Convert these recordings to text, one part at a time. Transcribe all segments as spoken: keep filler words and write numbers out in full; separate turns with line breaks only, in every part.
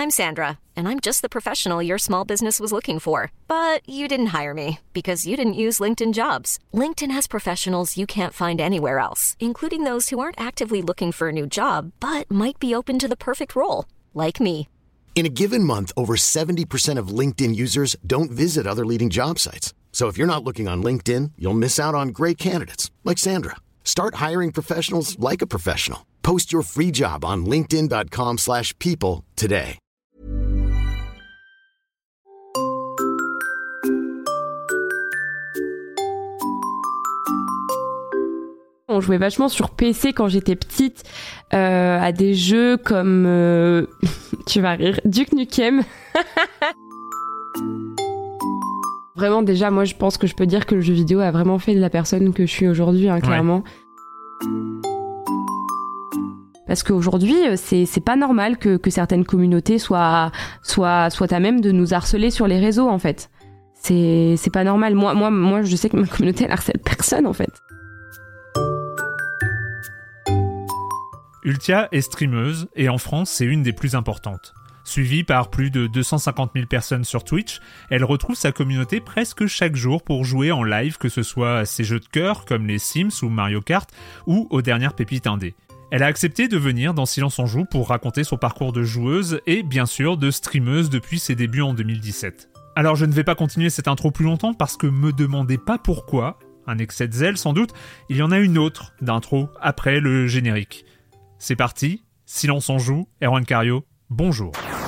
I'm Sandra, and I'm just the professional your small business was looking for. But you didn't hire me because you didn't use LinkedIn Jobs. LinkedIn has professionals you can't find anywhere else, including those who aren't actively looking for a new job, but might be open to the perfect role, like me.
In a given month, over seventy percent of LinkedIn users don't visit other leading job sites. So if you're not looking on LinkedIn, you'll miss out on great candidates like Sandra. Start hiring professionals like a professional. Post your free job on linkedin.com slash people today.
On jouait vachement sur P C quand j'étais petite euh, à des jeux comme euh, tu vas rire, Duke Nukem. Vraiment, déjà, moi, je pense que je peux dire que le jeu vidéo a vraiment fait de la personne que je suis aujourd'hui, hein, clairement. Ouais. Parce qu'aujourd'hui, c'est, c'est pas normal que, que certaines communautés soient, soient, soient à même de nous harceler sur les réseaux, en fait. C'est, c'est pas normal. Moi, moi, moi, je sais que ma communauté, elle harcèle personne, en fait.
Ultia est streameuse et en France, c'est une des plus importantes. Suivie par plus de deux cent cinquante mille personnes sur Twitch, elle retrouve sa communauté presque chaque jour pour jouer en live, que ce soit à ses jeux de cœur comme les Sims ou Mario Kart ou aux dernières pépites indé. Elle a accepté de venir dans Silence on Joue pour raconter son parcours de joueuse et bien sûr de streameuse depuis ses débuts en deux mille dix-sept. Alors je ne vais pas continuer cette intro plus longtemps parce que me demandez pas pourquoi, un excès de zèle sans doute, il y en a une autre d'intro après le générique. C'est parti, Silence on Joue, Erwan Cario, bonjour.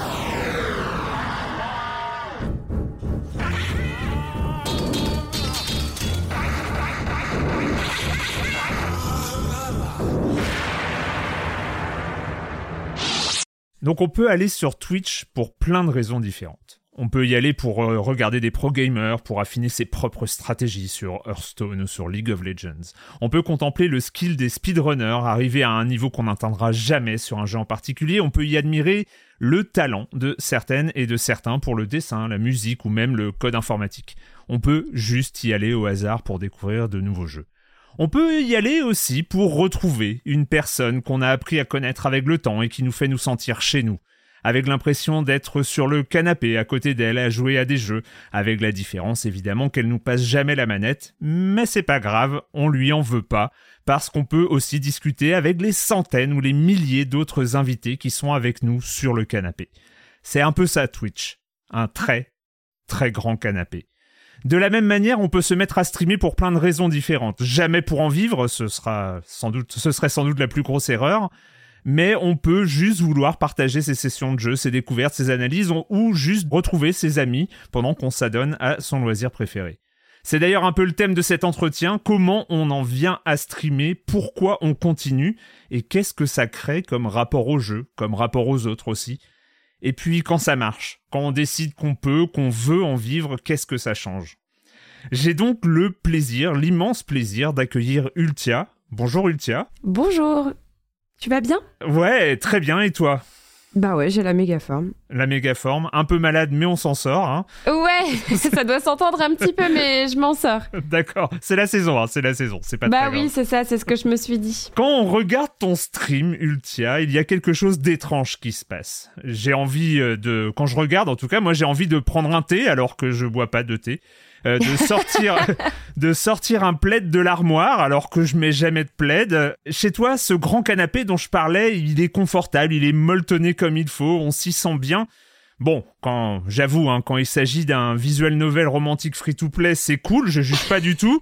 Donc on peut aller sur Twitch pour plein de raisons différentes. On peut y aller pour euh, regarder des pro-gamers, pour affiner ses propres stratégies sur Hearthstone ou sur League of Legends. On peut contempler le skill des speedrunners, arriver à un niveau qu'on n'atteindra jamais sur un jeu en particulier. On peut y admirer le talent de certaines et de certains pour le dessin, la musique ou même le code informatique. On peut juste y aller au hasard pour découvrir de nouveaux jeux. On peut y aller aussi pour retrouver une personne qu'on a appris à connaître avec le temps et qui nous fait nous sentir chez nous. Avec l'impression d'être sur le canapé à côté d'elle à jouer à des jeux, avec la différence évidemment qu'elle nous passe jamais la manette, mais c'est pas grave, on lui en veut pas, parce qu'on peut aussi discuter avec les centaines ou les milliers d'autres invités qui sont avec nous sur le canapé. C'est un peu ça Twitch, un très, très grand canapé. De la même manière, on peut se mettre à streamer pour plein de raisons différentes. Jamais pour en vivre, ce sera sans doute, ce serait sans doute la plus grosse erreur. Mais on peut juste vouloir partager ses sessions de jeu, ses découvertes, ses analyses, ou juste retrouver ses amis pendant qu'on s'adonne à son loisir préféré. C'est d'ailleurs un peu le thème de cet entretien, comment on en vient à streamer, pourquoi on continue, et qu'est-ce que ça crée comme rapport au jeu, comme rapport aux autres aussi. Et puis quand ça marche, quand on décide qu'on peut, qu'on veut en vivre, qu'est-ce que ça change ? J'ai donc le plaisir, l'immense plaisir d'accueillir Ultia. Bonjour Ultia.
Bonjour. Tu vas bien ?
Ouais, très bien, et toi ?
Bah ouais, j'ai la méga forme.
La méga forme, un peu malade, mais on s'en sort, hein.
Ouais, ça doit s'entendre un petit peu, mais je m'en sors.
D'accord, c'est la saison, hein, c'est la saison, c'est pas
bah
très grave.
Bah oui, c'est ça, c'est ce que je me suis dit.
Quand on regarde ton stream, Ultia, il y a quelque chose d'étrange qui se passe. J'ai envie de... Quand je regarde, en tout cas, moi j'ai envie de prendre un thé, alors que je bois pas de thé. Euh, de sortir de sortir un plaid de l'armoire alors que je mets jamais de plaid. Chez toi, ce grand canapé dont je parlais, il est confortable, il est molletonné comme il faut, on s'y sent bien. Bon, quand j'avoue, hein, quand il s'agit d'un visual novel romantique free-to-play, c'est cool, je juge pas du tout.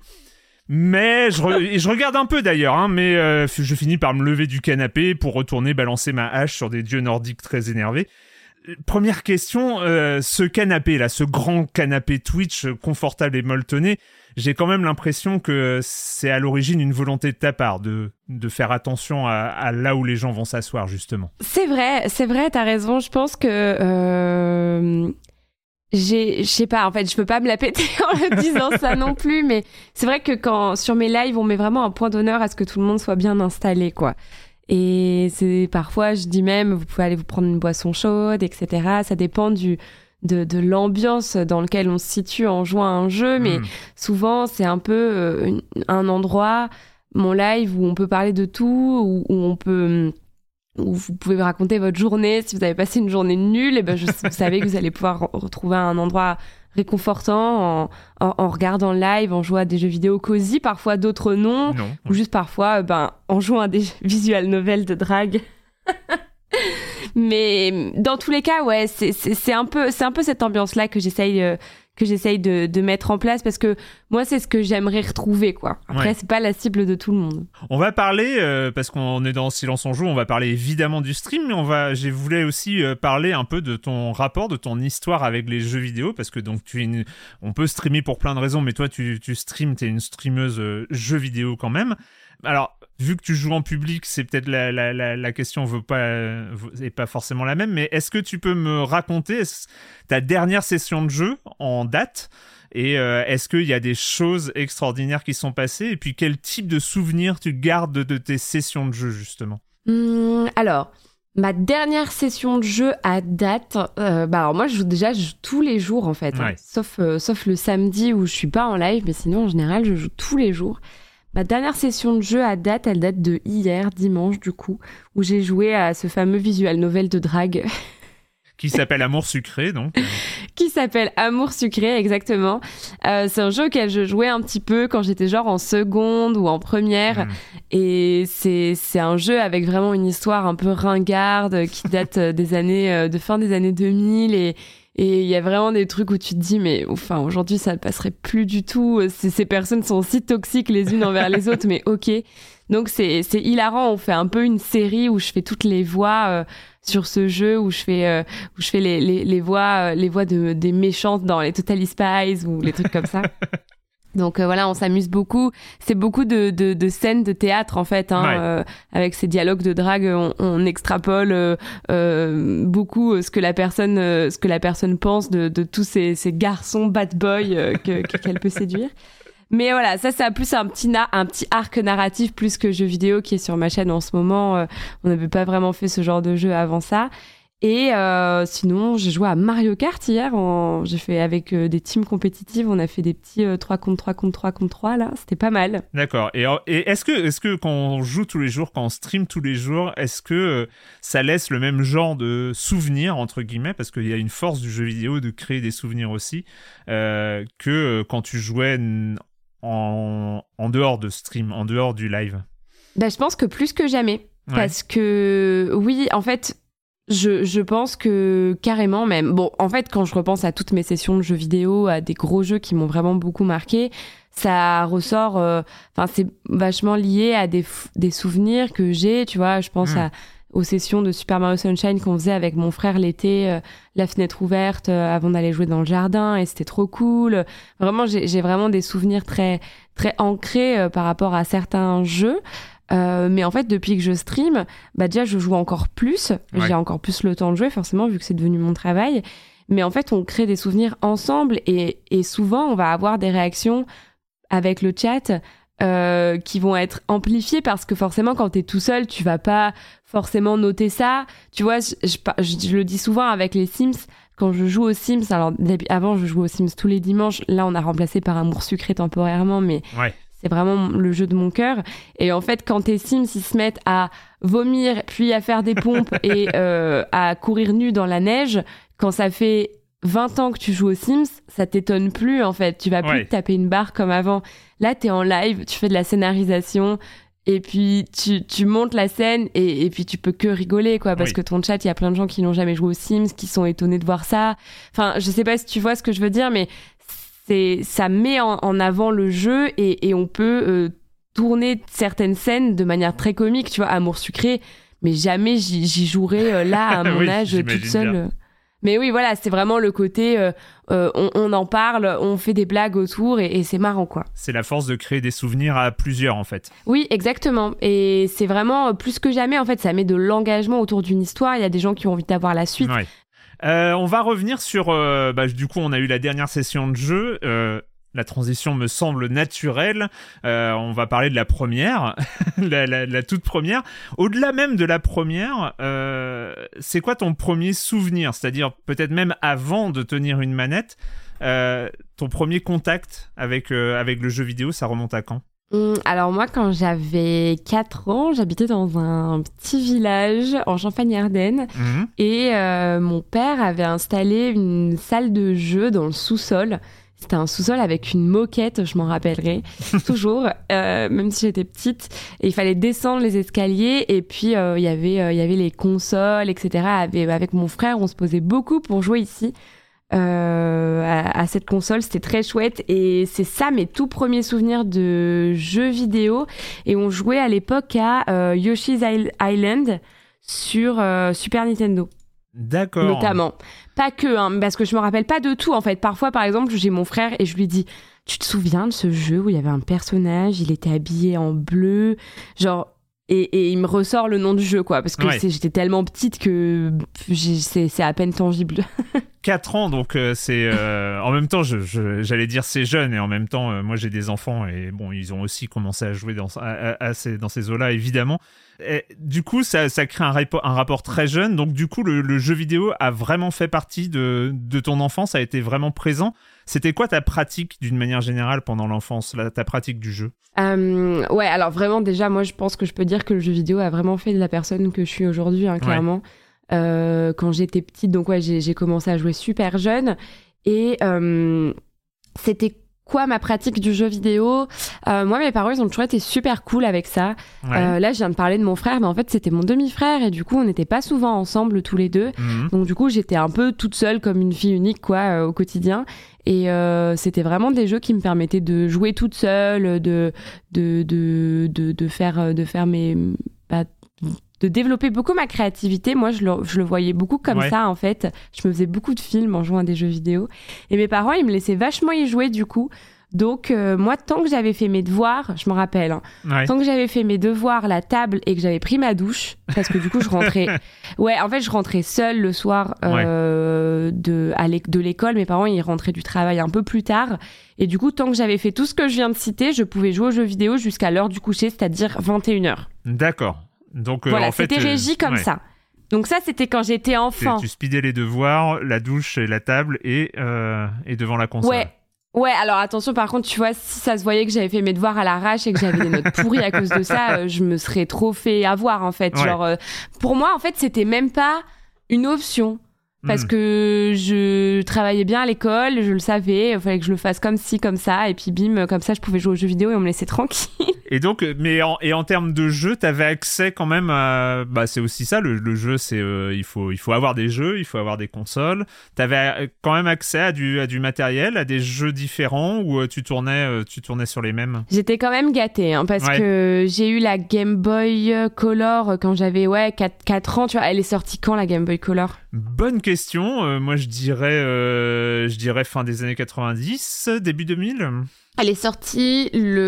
Mais je, re- et je regarde un peu d'ailleurs, hein, mais euh, je finis par me lever du canapé pour retourner balancer ma hache sur des dieux nordiques très énervés. Première question, euh, ce canapé là, ce grand canapé Twitch confortable et molletonné, j'ai quand même l'impression que c'est à l'origine une volonté de ta part de, de faire attention à, à là où les gens vont s'asseoir justement.
C'est vrai, c'est vrai, t'as raison. Je pense que euh, j'ai, je sais pas, en fait, je peux pas me la péter en le disant ça non plus, mais c'est vrai que quand sur mes lives, on met vraiment un point d'honneur à ce que tout le monde soit bien installé, quoi. Et c'est parfois, je dis même, vous pouvez aller vous prendre une boisson chaude, et cetera. Ça dépend du de, de l'ambiance dans laquelle on se situe en jouant à un jeu, mais mmh. souvent c'est un peu euh, un endroit, mon live, où on peut parler de tout, où, où on peut où vous pouvez raconter votre journée. Si vous avez passé une journée nulle, et ben je, vous savez que vous allez pouvoir re- retrouver un endroit réconfortant en, en, en regardant le live, en jouant à des jeux vidéo cosy, parfois d'autres non,
Non.
ou juste parfois ben, en jouant à des visual novels de drague. Mais dans tous les cas, ouais, c'est, c'est, c'est, un, peu, c'est un peu cette ambiance-là que j'essaye, euh, que j'essaye de, de mettre en place, parce que moi, c'est ce que j'aimerais retrouver, quoi. Après,
Ouais.
c'est pas la cible de tout le monde.
On va parler, euh, parce qu'on est dans Silence on joue, on va parler évidemment du stream, mais on va, j'ai voulu aussi euh, parler un peu de ton rapport, de ton histoire avec les jeux vidéo, parce que donc tu es une, on peut streamer pour plein de raisons, mais toi tu, tu streames, t'es une streameuse euh, jeux vidéo quand même. Alors, vu que tu joues en public, c'est peut-être la, la, la, la question veut pas, euh, est pas forcément la même, mais est-ce que tu peux me raconter ta dernière session de jeu en date? Et euh, est-ce qu'il y a des choses extraordinaires qui sont passées? Et puis, quel type de souvenirs tu gardes de, de tes sessions de jeu, justement?
Hum, alors, ma dernière session de jeu à date, euh, bah alors moi, je joue déjà je joue tous les jours, en fait. Hein,
Ouais.
sauf, euh, sauf le samedi où je suis pas en live, mais sinon, en général, je joue tous les jours. Ma dernière session de jeu à date, elle date de hier, dimanche, du coup, où j'ai joué à ce fameux visual novel de drague
Qui s'appelle Amour sucré, donc.
qui s'appelle Amour sucré, exactement. Euh, c'est un jeu auquel je jouais un petit peu quand j'étais genre en seconde ou en première.
Mm.
Et c'est, c'est un jeu avec vraiment une histoire un peu ringarde qui date des années, euh, de fin des années deux mille. Et et il y a vraiment des trucs où tu te dis, mais enfin, aujourd'hui, ça ne passerait plus du tout. Ces, ces personnes sont si toxiques les unes envers les autres, mais ok. Donc c'est, c'est hilarant. On fait un peu une série où je fais toutes les voix euh, sur ce jeu, où je fais, euh, où je fais les, les, les voix, euh, les voix de, des méchantes dans les Totally Spies ou les trucs comme ça. Donc euh, voilà, on s'amuse beaucoup. C'est beaucoup de, de, de scènes de théâtre en fait, hein,
Ouais.
euh, avec ces dialogues de drague, on, on extrapole euh, euh, beaucoup ce que la personne, euh, ce que la personne pense de, de tous ces, ces garçons bad boy euh, que, que- qu'elle peut séduire. Mais voilà, ça c'est plus un petit na- un petit arc narratif plus que jeu vidéo qui est sur ma chaîne en ce moment. Euh, on n'avait pas vraiment fait ce genre de jeu avant ça. Et euh, sinon, j'ai joué à Mario Kart hier. En... J'ai fait avec euh, des teams compétitives. On a fait des petits euh, trois contre trois contre trois contre trois là. C'était pas mal.
D'accord. Et, et est-ce que, est-ce que quand on joue tous les jours, quand on stream tous les jours, est-ce que euh, ça laisse le même genre de souvenirs, entre guillemets, parce qu'il y a une force du jeu vidéo de créer des souvenirs aussi, euh, que euh, quand tu jouais n- en, en dehors de stream, en dehors du live?
Bah, je pense que plus que jamais.
Ouais.
Parce que, oui, en fait, je, je pense que carrément même... Bon, en fait, quand je repense à toutes mes sessions de jeux vidéo, à des gros jeux qui m'ont vraiment beaucoup marqué, ça ressort... Enfin, euh, c'est vachement lié à des, f- des souvenirs que j'ai, tu vois. Je pense
Mm.
à, aux sessions de Super Mario Sunshine qu'on faisait avec mon frère l'été, euh, la fenêtre ouverte euh, avant d'aller jouer dans le jardin, et c'était trop cool. Vraiment, j'ai, j'ai vraiment des souvenirs très, très ancrés euh, par rapport à certains jeux. Euh, mais en fait, depuis que je stream, bah déjà, je joue encore plus.
Ouais.
J'ai encore plus le temps de jouer, forcément, vu que c'est devenu mon travail. Mais en fait, on crée des souvenirs ensemble et, et souvent, on va avoir des réactions avec le chat euh, qui vont être amplifiées parce que forcément, quand t'es tout seul, tu vas pas forcément noter ça. Tu vois, je, je, je, je le dis souvent avec les Sims. Quand je joue aux Sims, alors avant, je jouais aux Sims tous les dimanches. Là, on a remplacé par Amour sucré temporairement, mais...
Ouais.
C'est vraiment le jeu de mon cœur. Et en fait, quand tes Sims, ils se mettent à vomir, puis à faire des pompes et euh, à courir nu dans la neige, quand ça fait vingt ans que tu joues aux Sims, ça t'étonne plus, en fait. Tu vas plus
Ouais.
te taper une barre comme avant. Là, t'es en live, tu fais de la scénarisation, et puis tu, tu montes la scène, et, et puis tu peux que rigoler, quoi, parce
Oui.
que ton chat, il y a plein de gens qui n'ont jamais joué aux Sims, qui sont étonnés de voir ça. Enfin, je sais pas si tu vois ce que je veux dire, mais... C'est, ça met en, en avant le jeu et, et on peut euh, tourner certaines scènes de manière très comique, tu vois, Amour sucré, mais jamais j'y, j'y jouerais euh, là à mon
Oui,
âge
j'imagine
toute seule.
bien.
Mais oui, voilà, c'est vraiment le côté, euh, euh, on, on en parle, on fait des blagues autour et, et c'est marrant, quoi.
C'est la force de créer des souvenirs à plusieurs, en fait.
Oui, exactement. Et c'est vraiment, euh, plus que jamais, en fait, ça met de l'engagement autour d'une histoire. Il y a des gens qui ont envie d'avoir la suite.
Ouais. Euh, on va revenir sur... Euh, bah, du coup, on a eu la dernière session de jeu. Euh, la transition me semble naturelle. Euh, on va parler de la première, la, la, la toute première. Au-delà même de la première, euh, c'est quoi ton premier souvenir? C'est-à-dire peut-être même avant de tenir une manette, euh, ton premier contact avec, euh, avec le jeu vidéo, ça remonte à quand?
Alors moi, quand j'avais quatre ans, j'habitais dans un petit village en Champagne-Ardenne mmh. et euh, mon père avait installé une salle de jeu dans le sous-sol. C'était un sous-sol avec une moquette, je m'en rappellerai toujours, euh, même si j'étais petite. Et il fallait descendre les escaliers et puis euh, y avait, euh, y avait les consoles, et cetera. Avec, avec mon frère, on se posait beaucoup pour jouer ici. Euh, à, à cette console, c'était très chouette et c'est ça mes tout premiers souvenirs de jeux vidéo. Et on jouait à l'époque à euh, Yoshi's Island sur euh, Super Nintendo.
D'accord.
Notamment. Pas que, hein, parce que je me rappelle pas de tout en fait. Parfois, par exemple, j'ai mon frère et je lui dis: tu te souviens de ce jeu où il y avait un personnage, il était habillé en bleu, genre. Et, et il me ressort le nom du jeu, quoi, parce que
ouais.
c'est, j'étais tellement petite que j'ai, c'est, c'est à peine tangible.
quatre ans, donc euh, c'est... Euh, en même temps, je, je, j'allais dire c'est jeune, et en même temps, euh, moi j'ai des enfants, et bon, ils ont aussi commencé à jouer dans, à, à, à ces, dans ces eaux-là, évidemment. Et, du coup, ça, ça crée un, rapport, un rapport très jeune, donc du coup, le, le jeu vidéo a vraiment fait partie de, de ton enfance, a été vraiment présent. C'était quoi ta pratique, d'une manière générale, pendant l'enfance, la, ta pratique du jeu ?
Euh, ouais, alors vraiment, déjà, moi, je pense que je peux dire que le jeu vidéo a vraiment fait de la personne que je suis aujourd'hui, hein, clairement. Ouais. Euh, quand j'étais petite, donc ouais, j'ai, j'ai commencé à jouer super jeune. Et euh, c'était quoi ma pratique du jeu vidéo ? euh, Moi, mes parents, ils ont toujours été super cool avec ça. Ouais. Euh, là, je viens de parler de mon frère, mais en fait, c'était mon demi-frère. Et du coup, on n'était pas souvent ensemble, tous les deux. Mmh. Donc du coup, j'étais un peu toute seule, comme une fille unique, quoi, euh, au quotidien. Et euh, c'était vraiment des jeux qui me permettaient de jouer toute seule, de de de de, de faire de faire mes bah, de développer beaucoup ma créativité. Moi, je le, je le voyais beaucoup comme ouais. ça, en fait. Je me faisais beaucoup de films en jouant à des jeux vidéo. Et mes parents, ils me laissaient vachement y jouer, du coup. Donc, euh, moi, tant que j'avais fait mes devoirs, je me rappelle, hein, ouais. tant que j'avais fait mes devoirs, la table, et que j'avais pris ma douche, parce que du coup, je rentrais... ouais, en fait, je rentrais seule le soir euh, ouais. de, à l'é- de l'école. Mes parents, ils rentraient du travail un peu plus tard. Et du coup, tant que j'avais fait tout ce que je viens de citer, je pouvais jouer aux jeux vidéo jusqu'à l'heure du coucher, c'est-à-dire vingt et une heures.
D'accord. Donc, euh,
voilà,
en fait,
c'était régi euh, comme
ouais.
ça. Donc ça, c'était quand j'étais enfant.
Tu, tu speedais les devoirs, la douche et la table, et, euh, et devant la console.
Ouais. Ouais, alors attention, par contre, tu vois, si ça se voyait que j'avais fait mes devoirs à l'arrache et que j'avais des notes pourries à cause de ça, euh, je me serais trop fait avoir, en fait. Ouais. Genre, euh, pour moi, en fait, c'était même pas une option. Parce mmh. que je travaillais bien à l'école, je le savais, il fallait que je le fasse comme ci, comme ça, et puis bim, comme ça, je pouvais jouer aux jeux vidéo et on me laissait tranquille.
Et donc, mais en, et en termes de jeu, t'avais accès quand même à... Bah, c'est aussi ça, le, le jeu, c'est... Euh, il faut, il faut avoir des jeux, il faut avoir des consoles. T'avais quand même accès à du, à du matériel, à des jeux différents, ou euh, tu tournais, euh, tu tournais sur les mêmes ?
J'étais quand même gâtée, hein, parce ouais. que j'ai eu la Game Boy Color quand j'avais, ouais, quatre ans, tu vois. Elle est sortie quand, la Game Boy Color ?
Bonne question. Euh, moi, je dirais, euh, je dirais fin des années quatre-vingt-dix, début deux mille.
Elle est sortie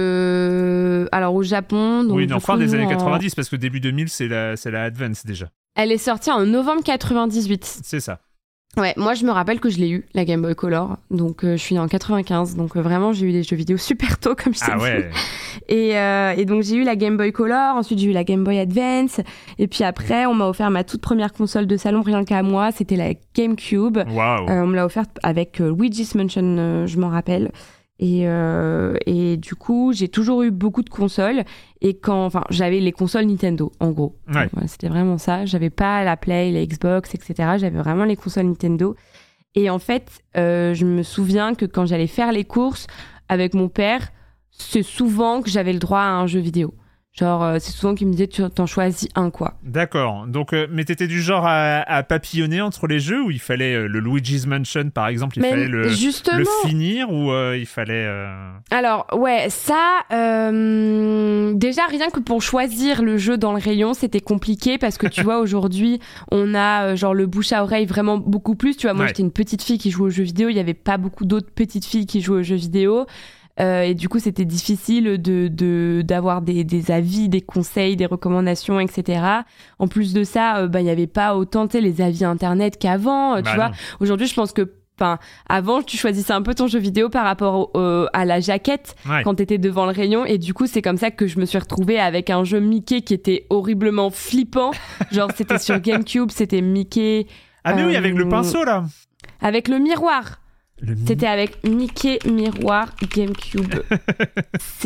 le... alors au Japon. Donc
oui, non, fin des années
en...
quatre-vingt-dix, parce que début deux mille, c'est la, c'est la Advance déjà.
Elle est sortie en novembre quatre-vingt-dix-huit.
C'est ça.
Ouais, moi je me rappelle que je l'ai eu, la Game Boy Color, donc euh, je suis née en quatre-vingt-quinze, donc euh, vraiment j'ai eu des jeux vidéo super tôt, comme je t'ai
ah
dit.
Ouais.
Et, euh, et donc j'ai eu la Game Boy Color, ensuite j'ai eu la Game Boy Advance, et puis après on m'a offert ma toute première console de salon, rien qu'à moi, c'était la GameCube.
Wow.
Euh, on me l'a offerte avec euh, Luigi's Mansion, euh, je m'en rappelle. Et, euh, et du coup, j'ai toujours eu beaucoup de consoles. Et quand, enfin, j'avais les consoles Nintendo, en gros.
Ouais.
Donc, ouais, c'était vraiment ça. J'avais pas la Play, la Xbox, et cetera. J'avais vraiment les consoles Nintendo. Et en fait, euh, je me souviens que quand j'allais faire les courses avec mon père, c'est souvent que j'avais le droit à un jeu vidéo. Genre, euh, c'est souvent qu'il me disait, tu t'en choisis un, quoi.
D'accord. Donc, euh, mais t'étais du genre à, à papillonner entre les jeux, où il fallait euh, le Luigi's Mansion, par exemple, il mais fallait le, le finir, ou euh, il fallait... Euh...
Alors, ouais, ça... Euh, déjà, rien que pour choisir le jeu dans le rayon, c'était compliqué, parce que, tu vois, aujourd'hui, on a, euh, genre, le bouche à oreille vraiment beaucoup plus. Tu vois, moi, ouais. j'étais une petite fille qui jouait aux jeux vidéo, il n'y avait pas beaucoup d'autres petites filles qui jouaient aux jeux vidéo. Euh, et du coup, c'était difficile de, de, d'avoir des, des avis, des conseils, des recommandations, et cetera. En plus de ça, euh, bah, il n'y avait pas autant, tu sais, les avis Internet qu'avant, euh, bah tu vois. Aujourd'hui, je pense que, enfin, avant, tu choisissais un peu ton jeu vidéo par rapport au, au, à la jaquette ouais. quand t'étais devant le rayon. Et du coup, c'est comme ça que je me suis retrouvée avec un jeu Mickey qui était horriblement flippant. Genre, c'était sur GameCube, c'était Mickey...
Ah mais euh, oui, avec le pinceau, là.
Avec le miroir. Le mi- C'était avec Mickey Miroir GameCube. C'est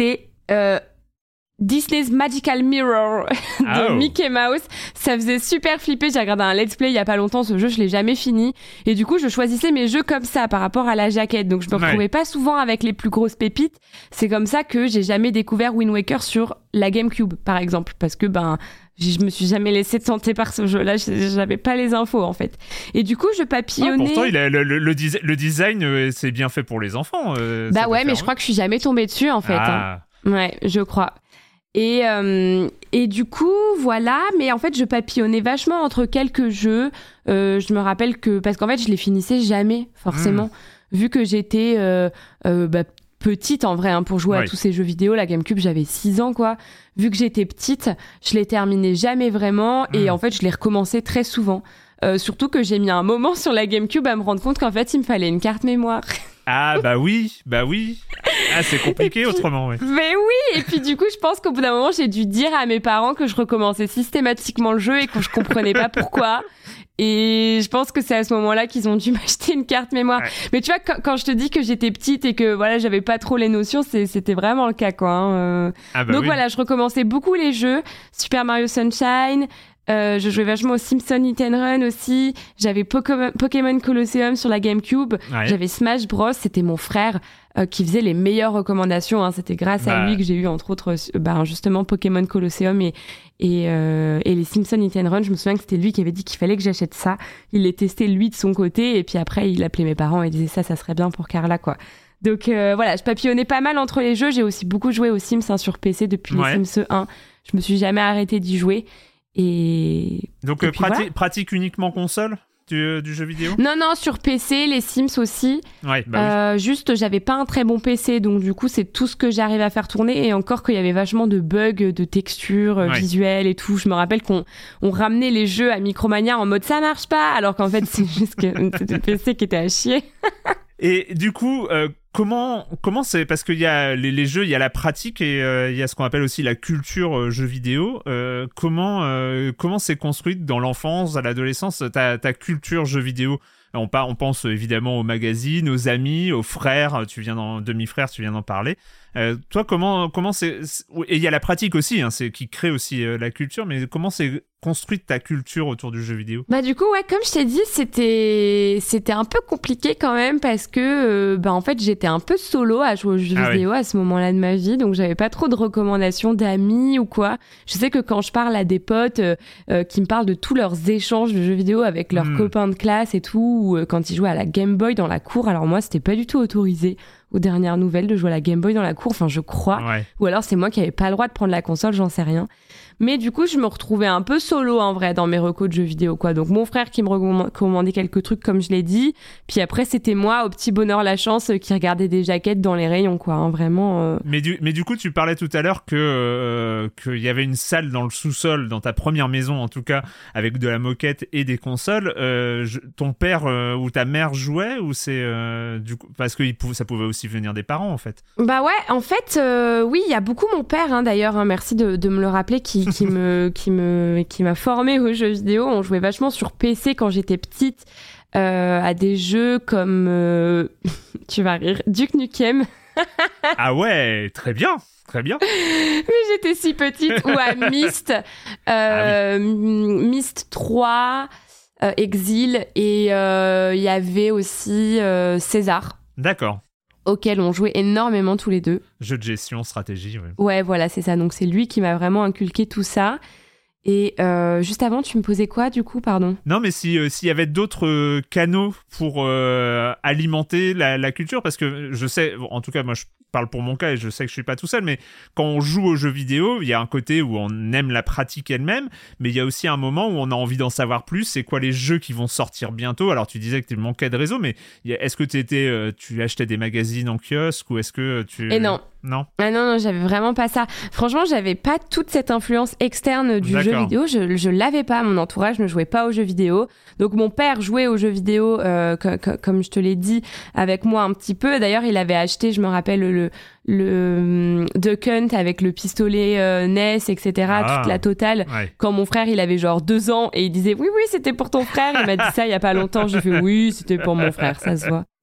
euh, Disney's Magical Mirror de
Oh.
Mickey Mouse. Ça faisait super flipper. J'ai regardé un let's play il y a pas longtemps. Ce jeu, je l'ai jamais fini. Et du coup, je choisissais mes jeux comme ça par rapport à la jaquette. Donc, je me
Ouais.
retrouvais pas souvent avec les plus grosses pépites. C'est comme ça que j'ai jamais découvert Wind Waker sur la GameCube, par exemple. Parce que, ben, je me suis jamais laissé tenter par ce jeu-là. J'avais pas les infos, en fait. Et du coup, je
Ah,
papillonnais.
pourtant, il a, le, le, le, dis- le design, euh, c'est bien fait pour les enfants. Euh,
bah
ça peut
ouais, mais
faire-
je crois que je suis jamais tombée dessus, en fait. hein.
Ah.
Ouais, je crois. Et, euh, et du coup, voilà. Mais en fait, je papillonnais vachement entre quelques jeux. Euh, je me rappelle que... Parce qu'en fait, je les finissais jamais, forcément.
Mmh.
Vu que j'étais euh, euh, bah, petite, en vrai, hein, pour jouer
Ouais.
à tous ces jeux vidéo. La GameCube, j'avais six ans, quoi. Vu que j'étais petite, je les terminais jamais vraiment. Et
Mmh.
en fait, je les recommençais très souvent. Euh, surtout que j'ai mis un moment sur la GameCube à me rendre compte qu'en fait, il me fallait une carte mémoire.
Ah, bah oui, bah oui. Ah, c'est compliqué
Et puis-
autrement, oui.
Mais oui, et puis du coup, je pense qu'au bout d'un moment, j'ai dû dire à mes parents que je recommençais systématiquement le jeu et que je comprenais pas pourquoi. Et je pense que c'est à ce moment-là qu'ils ont dû m'acheter une carte mémoire.
Ouais.
Mais tu vois, quand, quand je te dis que j'étais petite et que voilà, j'avais pas trop les notions, c'est, c'était vraiment le cas, quoi. hein. Euh,
Ah, bah
Donc
oui.
voilà, je recommençais beaucoup les jeux. Super Mario Sunshine. Euh, je jouais vachement au Simpson Hit and Run aussi. J'avais Pokémon, Pokémon Colosseum sur la GameCube.
Ouais.
J'avais Smash Bros. C'était mon frère euh, qui faisait les meilleures recommandations. Hein. C'était grâce
Bah.
à lui que j'ai eu entre autres euh, bah, justement Pokémon Colosseum et et, euh, et les Simpson Hit and Run. Je me souviens que c'était lui qui avait dit qu'il fallait que j'achète ça. Il les testait lui de son côté et puis après il appelait mes parents et disait ça, ça serait bien pour Carla, quoi. Donc euh, voilà, je papillonnais pas mal entre les jeux. J'ai aussi beaucoup joué aux Sims hein, sur P C depuis
Ouais.
les Sims un. Je me suis jamais arrêtée d'y jouer. Et
Donc,
et
euh,
puis
prati-
voilà.
pratique uniquement console du, du jeu vidéo.
non non, sur P C, les Sims aussi.
Ouais, bah oui.
Euh, juste, j'avais pas un très bon P C, donc du coup, c'est tout ce que j'arrive à faire tourner. Et encore qu'il y avait vachement de bugs, de textures euh,
Ouais.
visuelles et tout. Je me rappelle qu'on on ramenait les jeux à Micromania en mode ça marche pas, alors qu'en fait, c'est juste que c'était le P C qui était à chier.
Et du coup, euh, comment comment c'est parce qu'il y a les, les jeux, il y a la pratique et euh, il y a ce qu'on appelle aussi la culture euh, jeux vidéo. Euh, comment euh, comment c'est construite dans l'enfance, à l'adolescence, ta ta culture jeux vidéo? On, par, on pense évidemment aux magazines, aux amis, aux frères. Tu viens d'en demi-frère, tu viens d'en parler. Euh, toi, comment comment c'est, c'est et il y a la pratique aussi, hein, c'est qui crée aussi euh, la culture. Mais comment c'est construite ta culture autour du jeu vidéo?
Bah du coup ouais, comme je t'ai dit, c'était c'était un peu compliqué quand même parce que euh, bah en fait j'étais un peu solo à jouer aux jeux
Ah
vidéo à ce moment-là de ma vie, donc j'avais pas trop de recommandations d'amis ou quoi. Je sais que quand je parle à des potes euh, euh, qui me parlent de tous leurs échanges de jeux vidéo avec leurs
Mm.
copains de classe et tout, ou euh, quand ils jouaient à la Game Boy dans la cour, alors moi c'était pas du tout autorisé aux dernières nouvelles de jouer à la Game Boy dans la cour, enfin je crois.
Ouais.
Ou alors c'est moi qui avais pas le droit de prendre la console, j'en sais rien. Mais du coup, je me retrouvais un peu solo en vrai dans mes recos de jeux vidéo, quoi. Donc mon frère qui me recommandait quelques trucs comme je l'ai dit, puis après c'était moi au petit bonheur la chance euh, qui regardait des jaquettes dans les rayons, quoi. Hein, vraiment. euh.
Mais du, mais du coup, tu parlais tout à l'heure que euh, qu'il y avait une salle dans le sous-sol, dans ta première maison en tout cas, avec de la moquette et des consoles. Euh, je, ton père euh, ou ta mère jouait ou c'est euh, du coup parce que il pou- ça pouvait aussi venir des parents en fait.
Bah ouais, en fait, euh, oui, il y a beaucoup mon père, hein, d'ailleurs. Hein, merci de, de me le rappeler, qui, qui me, qui me, qui m'a formé aux jeux vidéo. On jouait vachement sur P C quand j'étais petite. Euh, à des jeux comme euh, tu vas rire, Duke Nukem.
Ah ouais, très bien, très bien.
Mais j'étais si petite. Ou à Myst, euh, Myst trois, euh, Exil, et il euh, y avait aussi euh, César,
D'accord.
auquel on jouait énormément tous les deux.
Jeu de gestion, stratégie. Ouais.
Ouais, voilà, c'est ça. Donc c'est lui qui m'a vraiment inculqué tout ça. Et euh, juste avant, tu me posais quoi du coup, pardon?
Non, mais si euh, s'il y avait d'autres euh, canaux pour euh, alimenter la, la culture, parce que je sais, en tout cas, moi je parle pour mon cas et je sais que je suis pas tout seul, mais quand on joue aux jeux vidéo, il y a un côté où on aime la pratique elle-même, mais il y a aussi un moment où on a envie d'en savoir plus. C'est quoi les jeux qui vont sortir bientôt? Alors tu disais que tu manquais de réseau, mais y a, est-ce que t'étais, euh, tu achetais des magazines en kiosque ou est-ce que tu...
Et non.
Non.
Ah non, non, j'avais vraiment pas ça. Franchement, j'avais pas toute cette influence externe du jeu
D'accord.
vidéo. Je, je l'avais pas. Mon entourage ne jouait pas aux jeux vidéo. Donc mon père jouait aux jeux vidéo, euh, co- co- comme je te l'ai dit, avec moi un petit peu. D'ailleurs, il avait acheté, je me rappelle, le, le Duck Hunt avec le pistolet euh, N E S, et cetera,
Ah.
toute la totale.
Ouais.
Quand mon frère, il avait genre deux ans et il disait oui, oui, c'était pour ton frère. Il m'a dit ça il y a pas longtemps. J'ai fait oui, c'était pour mon frère, ça se voit.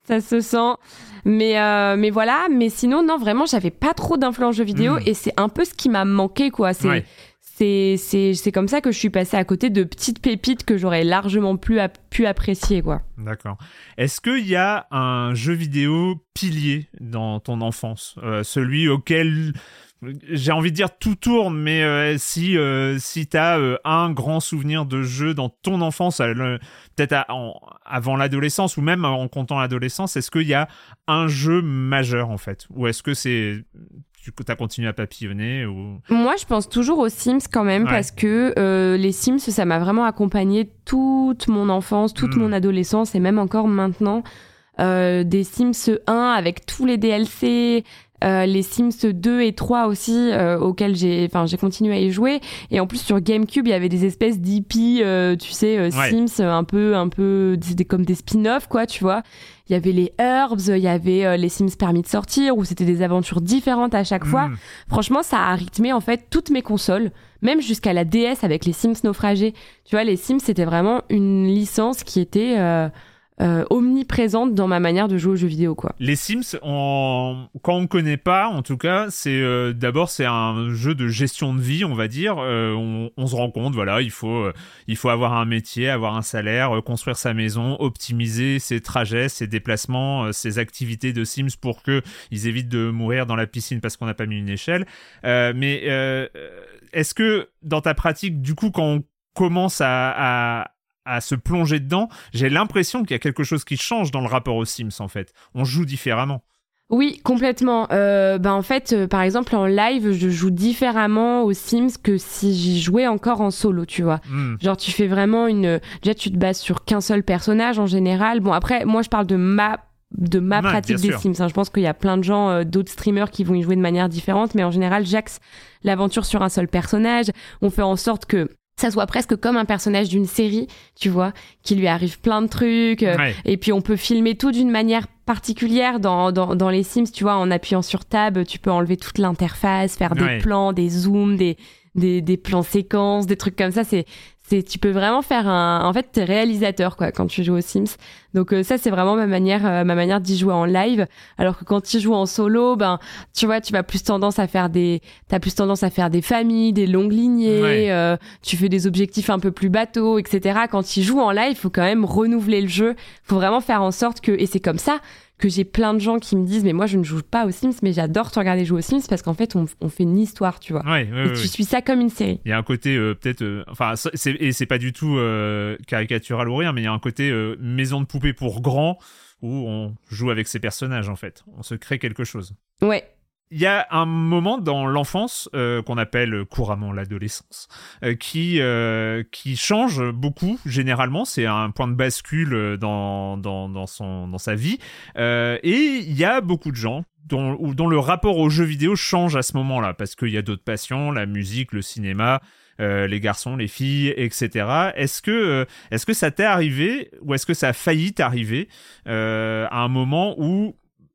ça se sent. Mais, euh, mais voilà, mais sinon, non, vraiment, j'avais pas trop d'influence jeux vidéo mmh. et c'est un peu ce qui m'a manqué, quoi. C'est, ouais. c'est, c'est, c'est comme ça que je suis passée à côté de petites pépites que j'aurais largement plus a, pu apprécier, quoi.
D'accord. Est-ce qu'il y a un jeu vidéo pilier dans ton enfance, euh, celui auquel... J'ai envie de dire tout tourne, mais euh, si euh, si t'as euh, un grand souvenir de jeu dans ton enfance, euh, peut-être à, en, avant l'adolescence ou même en comptant l'adolescence, est-ce qu'il y a un jeu majeur en fait, ou est-ce que c'est tu as continué à papillonner ou...
Moi, je pense toujours aux Sims quand même ouais. parce que euh, les Sims, ça m'a vraiment accompagné toute mon enfance, toute mmh. mon adolescence et même encore maintenant. Euh, des Sims un avec tous les D L C. Euh, les Sims deux et trois aussi euh, auxquels j'ai enfin j'ai continué à y jouer et en plus sur GameCube il y avait des espèces d'I P euh, tu sais euh, ouais. Sims un peu un peu des, comme des spin-offs quoi tu vois il y avait les Herbs il y avait euh, les Sims permis de sortir où c'était des aventures différentes à chaque mmh. fois franchement ça a rythmé en fait toutes mes consoles même jusqu'à la D S avec les Sims naufragés tu vois les Sims c'était vraiment une licence qui était euh, Euh, omniprésente dans ma manière de jouer aux jeux vidéo quoi.
Les Sims, on... quand on ne connaît pas, en tout cas, c'est euh, d'abord c'est un jeu de gestion de vie, on va dire. Euh, on, on se rend compte, voilà, il faut euh, il faut avoir un métier, avoir un salaire, euh, construire sa maison, optimiser ses trajets, ses déplacements, euh, ses activités de Sims pour que ils évitent de mourir dans la piscine parce qu'on n'a pas mis une échelle. Euh, mais euh, est-ce que dans ta pratique, du coup, quand on commence à, à à se plonger dedans, j'ai l'impression qu'il y a quelque chose qui change dans le rapport aux Sims, en fait. On joue différemment.
Oui, complètement. Euh, bah en fait, euh, par exemple, en live, je joue différemment aux Sims que si j'y jouais encore en solo, tu vois. Mm. Genre, tu fais vraiment une... Déjà, tu te bases sur qu'un seul personnage, en général. Bon, après, moi, je parle de ma... de ma ouais, pratique des sûr. Sims. Hein. Je pense qu'il y a plein de gens, euh, d'autres streamers qui vont y jouer de manière différente, mais en général, j'axe l'aventure sur un seul personnage. On fait en sorte que ça soit presque comme un personnage d'une série, tu vois, qui lui arrive plein de trucs. Euh, ouais. Et puis, on peut filmer tout d'une manière particulière dans, dans, dans les Sims, tu vois, en appuyant sur Tab, tu peux enlever toute l'interface, faire ouais. des plans, des zooms, des, des, des plans séquences, des trucs comme ça. C'est, c'est, tu peux vraiment faire un... En fait, t'es réalisateur, quoi, quand tu joues aux Sims. Donc euh, ça, c'est vraiment ma manière, euh, ma manière d'y jouer en live. Alors que quand tu joues en solo, ben, tu vois, tu vas plus tendance à faire des... T'as plus tendance à faire des familles, des longues lignées, ouais. euh, tu fais des objectifs un peu plus bateaux, et cetera. Quand tu joues en live, il faut quand même renouveler le jeu. Il faut vraiment faire en sorte que... Et c'est comme ça que j'ai plein de gens qui me disent mais moi je ne joue pas aux Sims mais j'adore te regarder jouer aux Sims parce qu'en fait on, on fait une histoire tu vois ouais, ouais, et ouais, tu ouais. suis ça comme une série.
Il y a un côté euh, peut-être euh, enfin c'est, et c'est pas du tout euh, caricatural ou rien mais il y a un côté euh, maison de poupée pour grands où on joue avec ses personnages en fait on se crée quelque chose.
Ouais.
Il y a un moment dans l'enfance euh, qu'on appelle couramment l'adolescence euh, qui euh, qui change beaucoup généralement c'est un point de bascule dans dans dans son dans sa vie euh, et il y a beaucoup de gens dont dont le rapport aux jeux vidéo change à ce moment-là parce qu'il y a d'autres passions la musique le cinéma euh, les garçons les filles et cetera. Est-ce que euh, est-ce que ça t'est arrivé ou est-ce que ça a failli t'arriver euh, à un moment où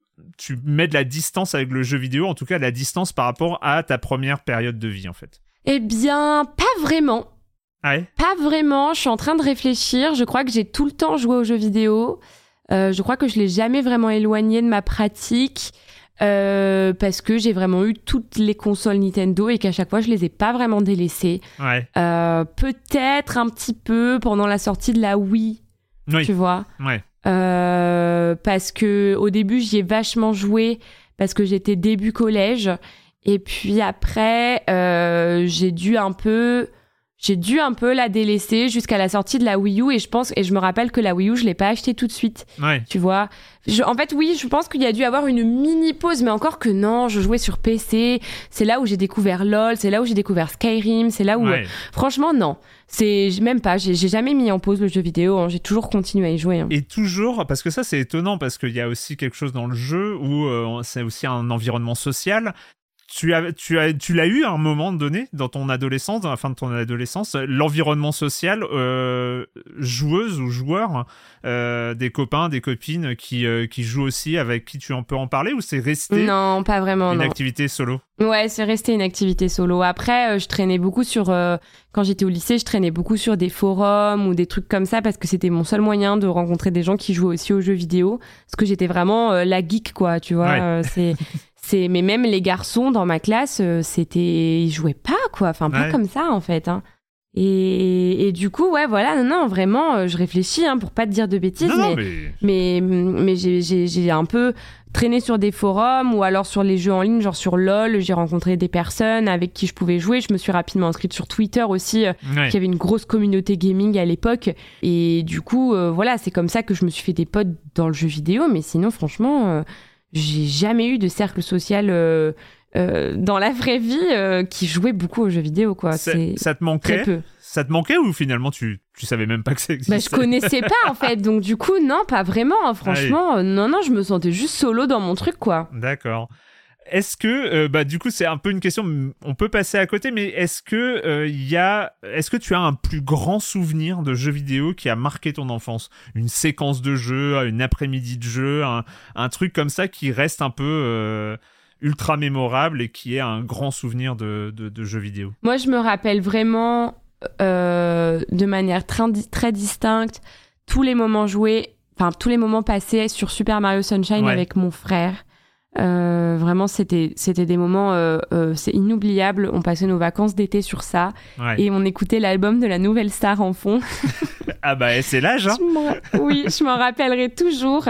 tu mets de la distance avec le jeu vidéo, en tout cas de la distance par rapport à ta première période de vie en fait?
Eh bien, pas vraiment.
Ah ouais?
Pas vraiment, je suis en train de réfléchir, je crois que j'ai tout le temps joué aux jeux vidéo, euh, je crois que je l'ai jamais vraiment éloigné de ma pratique, euh, parce que j'ai vraiment eu toutes les consoles Nintendo et qu'à chaque fois je les ai pas vraiment délaissées.
Ouais.
Euh, peut-être un petit peu pendant la sortie de la Wii,
oui.
tu vois.
Ouais.
Euh, parce que au début j'y ai vachement joué parce que j'étais début collège et puis après euh, j'ai dû un peu j'ai dû un peu la délaisser jusqu'à la sortie de la Wii U et je pense et je me rappelle que la Wii U je l'ai pas achetée tout de suite
ouais.
tu vois je, en fait oui je pense qu'il y a dû avoir une mini pause mais encore que non je jouais sur P C c'est là où j'ai découvert LOL c'est là où j'ai découvert Skyrim c'est là où
ouais.
euh, franchement non c'est même pas j'ai, j'ai jamais mis en pause le jeu vidéo hein. J'ai toujours continué à y jouer hein.
Et toujours parce que ça c'est étonnant parce qu'il y a aussi quelque chose dans le jeu où euh, c'est aussi un environnement social. Tu as, tu as, tu l'as eu à un moment donné dans ton adolescence, dans la fin de ton adolescence, l'environnement social, euh, joueuse ou joueur, euh, des copains, des copines qui, euh, qui jouent aussi, avec qui tu en peux en parler, ou c'est resté
Non, pas vraiment,
une
non.
activité solo?
Ouais, c'est resté une activité solo. Après, euh, je traînais beaucoup sur... Euh, quand j'étais au lycée, je traînais beaucoup sur des forums ou des trucs comme ça parce que c'était mon seul moyen de rencontrer des gens qui jouaient aussi aux jeux vidéo. Parce que j'étais vraiment euh, la geek, quoi, tu vois. Ouais. Euh, c'est... C'est, mais même les garçons dans ma classe, euh, c'était, ils jouaient pas, quoi. Enfin, pas ouais. comme ça, en fait. Hein. Et, et du coup, ouais, voilà, non, non, vraiment, euh, je réfléchis hein, pour pas te dire de bêtises,
non,
mais,
non,
mais... mais, mais j'ai, j'ai, j'ai un peu traîné sur des forums ou alors sur les jeux en ligne, genre sur LOL. J'ai rencontré des personnes avec qui je pouvais jouer. Je me suis rapidement inscrite sur Twitter aussi, euh, ouais. qui avait une grosse communauté gaming à l'époque. Et du coup, euh, voilà, c'est comme ça que je me suis fait des potes dans le jeu vidéo. Mais sinon, franchement... Euh, j'ai jamais eu de cercle social euh, euh, dans la vraie vie euh, qui jouait beaucoup aux jeux vidéo, quoi.
Ça,
c'est
ça te manquait
très peu.
Ça te manquait ou finalement tu, tu savais même pas que ça existait?
Bah, je connaissais pas en fait, donc du coup, non, pas vraiment. Hein, franchement, euh, non, non, je me sentais juste solo dans mon truc, quoi.
D'accord. Est-ce que, euh, bah du coup c'est un peu une question, on peut passer à côté, mais est-ce que euh, y a, est-ce que tu as un plus grand souvenir de jeu vidéo qui a marqué ton enfance? Une séquence de jeu, une après-midi de jeu, un, un truc comme ça qui reste un peu euh, ultra mémorable et qui est un grand souvenir de, de, de jeu vidéo?
Moi je me rappelle vraiment euh, de manière très, très distincte tous les moments joués, enfin tous les moments passés sur Super Mario Sunshine ouais. avec mon frère. Euh, vraiment c'était c'était des moments euh, euh, c'est inoubliable. On passait nos vacances d'été sur ça ouais. et on écoutait l'album de la Nouvelle Star en fond.
Ah bah c'est l'âge hein.
Je oui je m'en rappellerai toujours.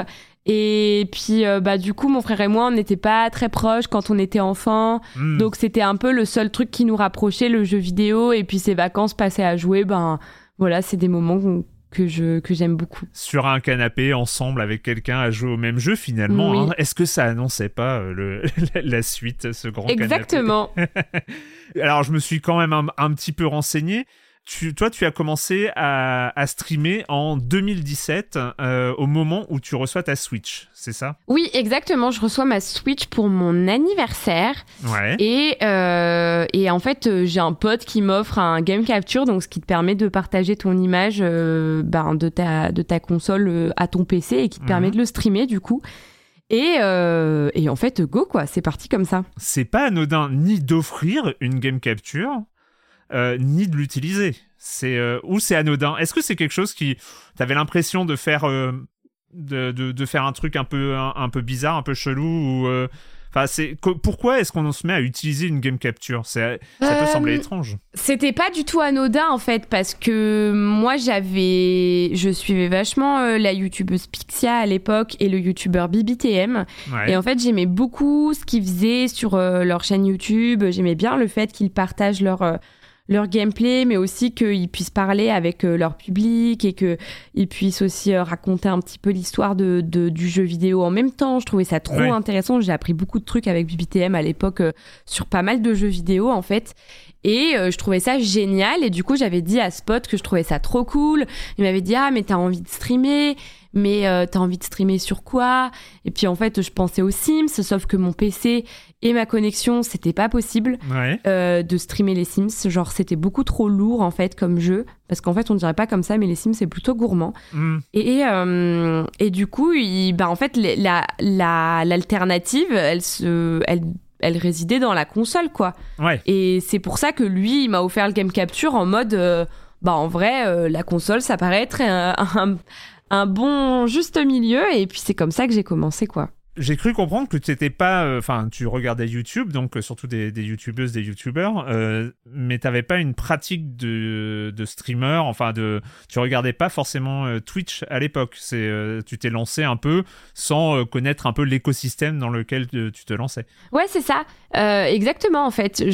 Et puis euh, bah du coup mon frère et moi on n'était pas très proches quand on était enfants mm. donc c'était un peu le seul truc qui nous rapprochait, le jeu vidéo. Et puis ces vacances passées à jouer, ben voilà, c'est des moments qu'on que je que j'aime beaucoup. Sur
un canapé ensemble avec quelqu'un à jouer au même jeu finalement. Oui. Hein. Est-ce que ça annonçait pas euh, le, la suite, ce grand
Exactement.
canapé? Exactement. Alors je me suis quand même un, un petit peu renseigné. Tu, toi, tu as commencé à, à streamer en deux mille dix-sept, euh, au moment où tu reçois ta Switch, c'est ça?
Oui, exactement. Je reçois ma Switch pour mon anniversaire.
Ouais.
Et, euh, et en fait, j'ai un pote qui m'offre un Game Capture, donc ce qui te permet de partager ton image euh, ben, de, ta, de ta console à ton P C et qui te mmh. permet de le streamer, du coup. Et, euh, et en fait, go, quoi. C'est parti comme ça.
C'est pas anodin ni d'offrir une Game Capture... Euh, ni de l'utiliser. C'est, euh, ou c'est anodin. Est-ce que c'est quelque chose qui... T'avais l'impression de faire, euh, de, de, de faire un truc un peu, un, un peu bizarre, un peu chelou ou, euh... Enfin, c'est... Pourquoi est-ce qu'on se met à utiliser une Game Capture? C'est... Ça peut euh, sembler étrange.
C'était pas du tout anodin, en fait, parce que moi, j'avais... Je suivais vachement euh, la youtubeuse Pixia à l'époque et le youtubeur B B T M. Ouais. Et en fait, j'aimais beaucoup ce qu'ils faisaient sur euh, leur chaîne YouTube. J'aimais bien le fait qu'ils partagent leur... Euh, leur gameplay, mais aussi qu'ils puissent parler avec euh, leur public et qu'ils puissent aussi euh, raconter un petit peu l'histoire de, de, du jeu vidéo en même temps. Je trouvais ça trop ouais. intéressant. J'ai appris beaucoup de trucs avec B B T M à l'époque euh, sur pas mal de jeux vidéo, en fait. Et euh, je trouvais ça génial. Et du coup, j'avais dit à Spot que je trouvais ça trop cool. Il m'avait dit « Ah, mais t'as envie de streamer ? Mais euh, t'as envie de streamer sur quoi ?» Et puis en fait, je pensais aux Sims, sauf que mon P C et ma connexion, c'était pas possible
ouais.
euh, de streamer les Sims. Genre, c'était beaucoup trop lourd en fait comme jeu, parce qu'en fait, on dirait pas comme ça, mais les Sims c'est plutôt gourmand.
Mm.
Et euh, et du coup, il, bah en fait, la la l'alternative, elle se, elle elle résidait dans la console, quoi.
Ouais.
Et c'est pour ça que lui, il m'a offert le Game Capture en mode, euh, bah en vrai, euh, la console, ça paraît être un, un un bon juste milieu, et puis c'est comme ça que j'ai commencé, quoi.
J'ai cru comprendre que tu n'étais pas... Enfin, euh, tu regardais YouTube, donc euh, surtout des, des youtubeuses, des youtubeurs, euh, mais tu n'avais pas une pratique de, de streamer, enfin, de, tu regardais pas forcément euh, Twitch à l'époque. C'est, euh, tu t'es lancé un peu sans euh, connaître un peu l'écosystème dans lequel te, tu te lançais.
Ouais, c'est ça. Euh, exactement, en fait.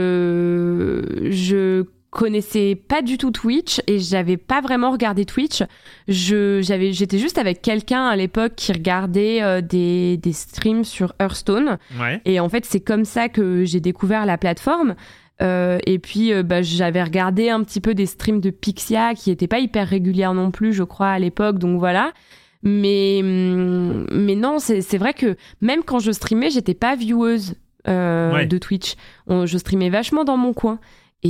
Je... Je... connaissais pas du tout Twitch et j'avais pas vraiment regardé Twitch. Je, j'avais, j'étais juste avec quelqu'un à l'époque qui regardait euh, des, des streams sur Hearthstone.
Ouais.
Et en fait, c'est comme ça que j'ai découvert la plateforme. Euh, et puis, euh, bah, j'avais regardé un petit peu des streams de Pixia qui étaient pas hyper régulières non plus, je crois, à l'époque. Donc voilà. Mais, mais non, c'est, c'est vrai que même quand je streamais, j'étais pas vieweuse. euh,
ouais.
de Twitch. On, je streamais vachement dans mon coin.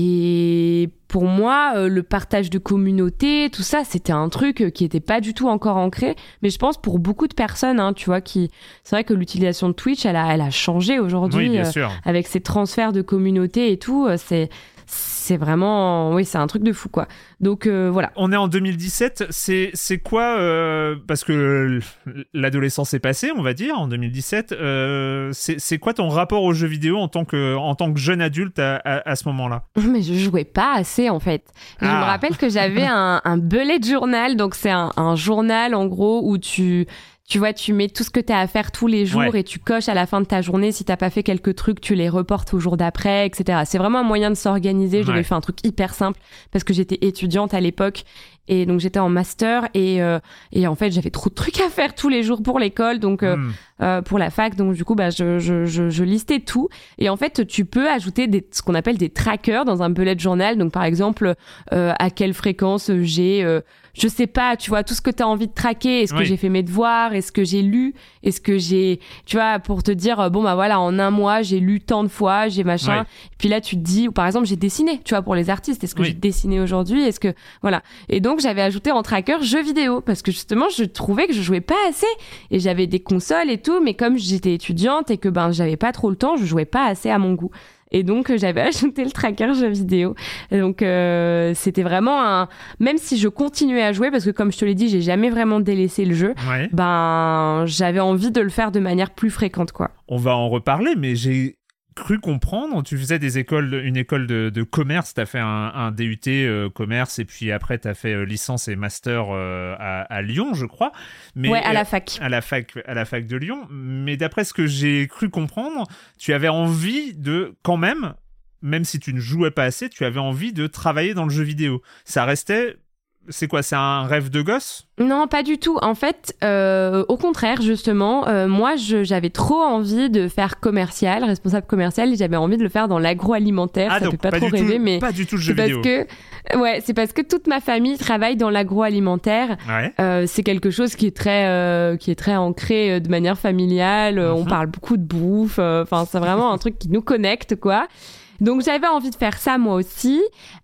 Et pour moi, euh, le partage de communauté, tout ça, c'était un truc euh, qui était pas du tout encore ancré. Mais je pense pour beaucoup de personnes, hein, tu vois, qui, c'est vrai que l'utilisation de Twitch, elle a, elle a changé aujourd'hui.
Oui, bien
euh,
sûr.
avec ces transferts de communauté et tout, euh, c'est, c'est vraiment, oui, c'est un truc de fou, quoi. Donc euh, voilà.
On est en deux mille dix-sept, c'est, c'est quoi euh, parce que l'adolescence est passée, on va dire, en deux mille dix-sept. Euh, c'est, c'est quoi ton rapport aux jeux vidéo en tant que, en tant que jeune adulte à, à, à ce moment-là?
Mais je jouais pas assez, en fait. Je
Ah.
me rappelle que j'avais un, un bullet journal, donc c'est un, un journal, en gros, où tu... Tu vois, tu mets tout ce que tu as à faire tous les jours
Ouais.
et tu coches à la fin de ta journée. Si t'as pas fait quelques trucs, tu les reportes au jour d'après, et cetera. C'est vraiment un moyen de s'organiser. J'avais
Ouais.
fait un truc hyper simple parce que j'étais étudiante à l'époque et donc j'étais en master et euh, et en fait j'avais trop de trucs à faire tous les jours pour l'école, donc euh,
Hmm.
euh, pour la fac. Donc du coup, bah je je je, je listais tout. Et en fait, tu peux ajouter des ce qu'on appelle des trackers dans un bullet journal. Donc par exemple, euh, à quelle fréquence j'ai euh, je sais pas, tu vois, tout ce que tu as envie de traquer. Est-ce que
Oui.
j'ai fait mes devoirs? Est-ce que j'ai lu? Est-ce que j'ai, tu vois, pour te dire, euh, bon, bah voilà, en un mois, j'ai lu tant de fois, j'ai machin.
Ouais.
Et puis là, tu te dis, ou par exemple, j'ai dessiné, tu vois, pour les artistes. Est-ce que
Oui.
j'ai dessiné aujourd'hui? Est-ce que, voilà. Et donc, j'avais ajouté en tracker jeux vidéo parce que justement, je trouvais que je jouais pas assez. Et j'avais des consoles et tout, mais comme j'étais étudiante et que, ben, j'avais pas trop le temps, je jouais pas assez à mon goût. Et donc, euh, j'avais ajouté le tracker jeux vidéo. Et donc, euh, c'était vraiment un... Même si je continuais à jouer, parce que comme je te l'ai dit, j'ai jamais vraiment délaissé le jeu,
Ouais.
ben, j'avais envie de le faire de manière plus fréquente, quoi.
On va en reparler, mais j'ai cru comprendre, tu faisais des écoles, une école de, de commerce, t'as fait un, un D U T euh, commerce et puis après t'as fait euh, licence et master euh, à, à Lyon, je crois. Mais,
Ouais, à la
euh,
fac.
à la fac, à la fac de Lyon. Mais d'après ce que j'ai cru comprendre, tu avais envie de, quand même, même si tu ne jouais pas assez, tu avais envie de travailler dans le jeu vidéo. Ça restait... C'est quoi, c'est un rêve de gosse?
Non, pas du tout. En fait, euh, au contraire, justement, euh, moi, je, j'avais trop envie de faire commercial, responsable commercial, et j'avais envie de le faire dans l'agroalimentaire.
Ah,
Ça
donc
fait pas,
pas
trop
du
rêver,
tout,
mais
pas du tout le jeu
c'est
vidéo.
parce que, ouais, c'est parce que toute ma famille travaille dans l'agroalimentaire.
Ouais.
Euh, c'est quelque chose qui est très, euh, qui est très ancré euh, de manière familiale. Euh,
Mhm.
On parle beaucoup de bouffe. Enfin, c'est vraiment un truc qui nous connecte, quoi. Donc j'avais envie de faire ça moi aussi.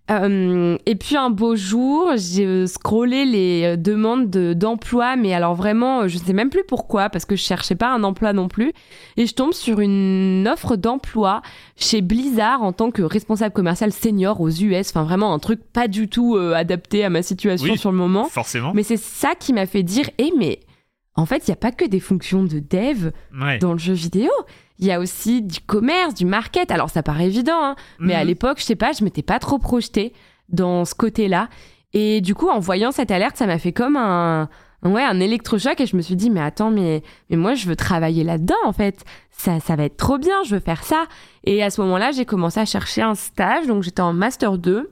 Euh, et puis un beau jour, j'ai scrollé les demandes de, d'emploi, mais alors vraiment, je sais même plus pourquoi, parce que je cherchais pas un emploi non plus. Et je tombe sur une offre d'emploi chez Blizzard en tant que responsable commercial senior aux U S. Enfin vraiment un truc pas du tout euh, adapté à ma situation
Oui.
sur le moment.
Forcément.
Mais c'est ça qui m'a fait dire, eh mais en fait, il n'y a pas que des fonctions de dev
Ouais.
dans le jeu vidéo. Il y a aussi du commerce, du market. Alors, ça paraît évident, hein, mais
Mhm.
à l'époque, je sais pas, je m'étais pas trop projetée dans ce côté-là. Et du coup, en voyant cette alerte, ça m'a fait comme un, ouais, un électrochoc et je me suis dit, mais attends, mais, mais moi, je veux travailler là-dedans, en fait. Ça, ça va être trop bien, je veux faire ça. Et à ce moment-là, j'ai commencé à chercher un stage. Donc, j'étais en master deux.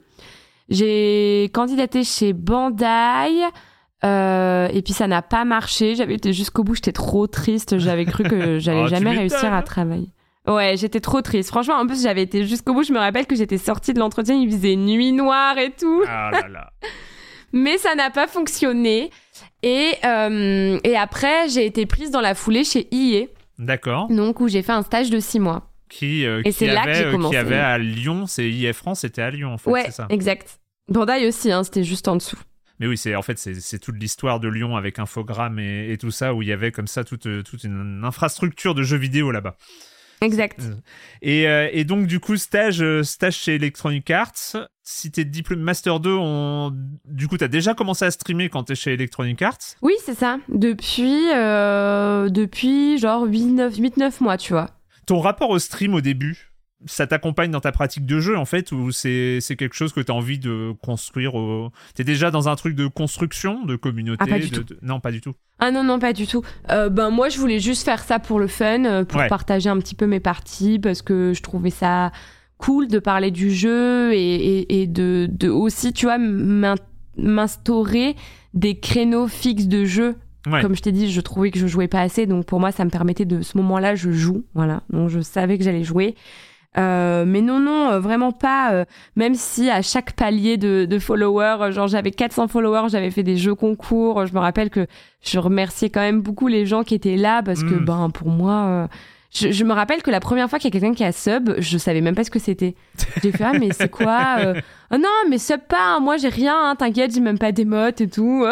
J'ai candidaté chez Bandai. Euh, et puis ça n'a pas marché, j'avais été jusqu'au bout, j'étais trop triste, j'avais cru que j'allais
Oh, tu
jamais
m'étonnes.
réussir à travailler. Ouais, j'étais trop triste. Franchement, en plus, j'avais été jusqu'au bout, je me rappelle que j'étais sortie de l'entretien, il faisait nuit noire et tout.
Ah là là.
Mais ça n'a pas fonctionné. Et, euh, et après, j'ai été prise dans la foulée chez I A,
D'accord.
donc où j'ai fait un stage de six mois.
Qui, euh,
Et
qui
c'est là que
avait,
j'ai
euh, qui
commencé.
avait à Lyon, c'est I F France, c'était à Lyon en fait,
Ouais,
c'est ça.
exact. Bandai aussi, hein, c'était juste en dessous.
Mais oui, c'est en fait c'est, c'est toute l'histoire de Lyon avec Infogrames et, et tout ça où il y avait comme ça toute, euh, toute une infrastructure de jeux vidéo là-bas.
Exact.
Et, euh, et donc du coup stage euh, stage chez Electronic Arts. Si t'es diplôme Master deux, on... du coup t'as déjà commencé à streamer quand t'es chez Electronic Arts.
Oui, c'est ça. Depuis, euh, depuis genre huit neuf mois, tu vois.
Ton rapport au stream au début, ça t'accompagne dans ta pratique de jeu en fait, ou c'est, c'est quelque chose que t'as envie de construire au... T'es déjà dans un truc de construction, de communauté
Ah, pas du
de-
tout.
de- Non, pas du tout.
Ah non, non, pas du tout. Euh, ben moi, je voulais juste faire ça pour le fun, euh, pour
Ouais.
partager un petit peu mes parties, parce que je trouvais ça cool de parler du jeu et, et, et de, de aussi, tu vois, m'in- m'instaurer des créneaux fixes de jeu.
Ouais.
Comme je t'ai dit, je trouvais que je jouais pas assez, donc pour moi, ça me permettait de ce moment-là, je joue, voilà. Donc je savais que j'allais jouer. Euh, mais non, non, euh, vraiment pas. euh, même si à chaque palier de, de followers, euh, genre j'avais quatre cents followers, j'avais fait des jeux concours. Je me rappelle que je remerciais quand même beaucoup les gens qui étaient là parce que,
Mm.
ben, pour moi, euh, Je, je me rappelle que la première fois qu'il y a quelqu'un qui a sub, je savais même pas ce que c'était. J'ai fait, ah, mais c'est quoi euh... oh, non, mais sub pas, hein, moi j'ai rien, hein, t'inquiète, j'ai même pas d'émote et tout.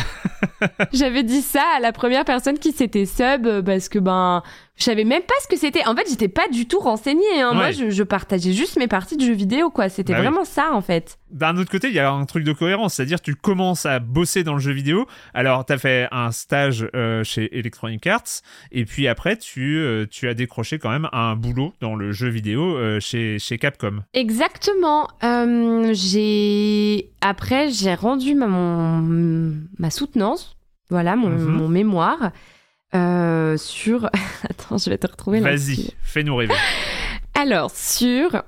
J'avais dit ça à la première personne qui s'était sub parce que ben je savais même pas ce que c'était. En fait, j'étais pas du tout renseignée. Hein. Ouais. Moi, je, je partageais juste mes parties de jeux vidéo, quoi. C'était bah vraiment oui. ça, en fait.
D'un autre côté, il y a un truc de cohérence, c'est-à-dire tu commences à bosser dans le jeu vidéo. Alors, t'as fait un stage euh, chez Electronic Arts, et puis après, tu euh, tu as décroché quand même un boulot dans le jeu vidéo euh, chez chez Capcom.
Exactement. Euh, j'ai après j'ai rendu ma mon ma soutenance, voilà mon, mm-hmm. mon mémoire. Euh, sur... Attends, je vais te retrouver là.
Vas-y, fais-nous rêver.
Alors, sur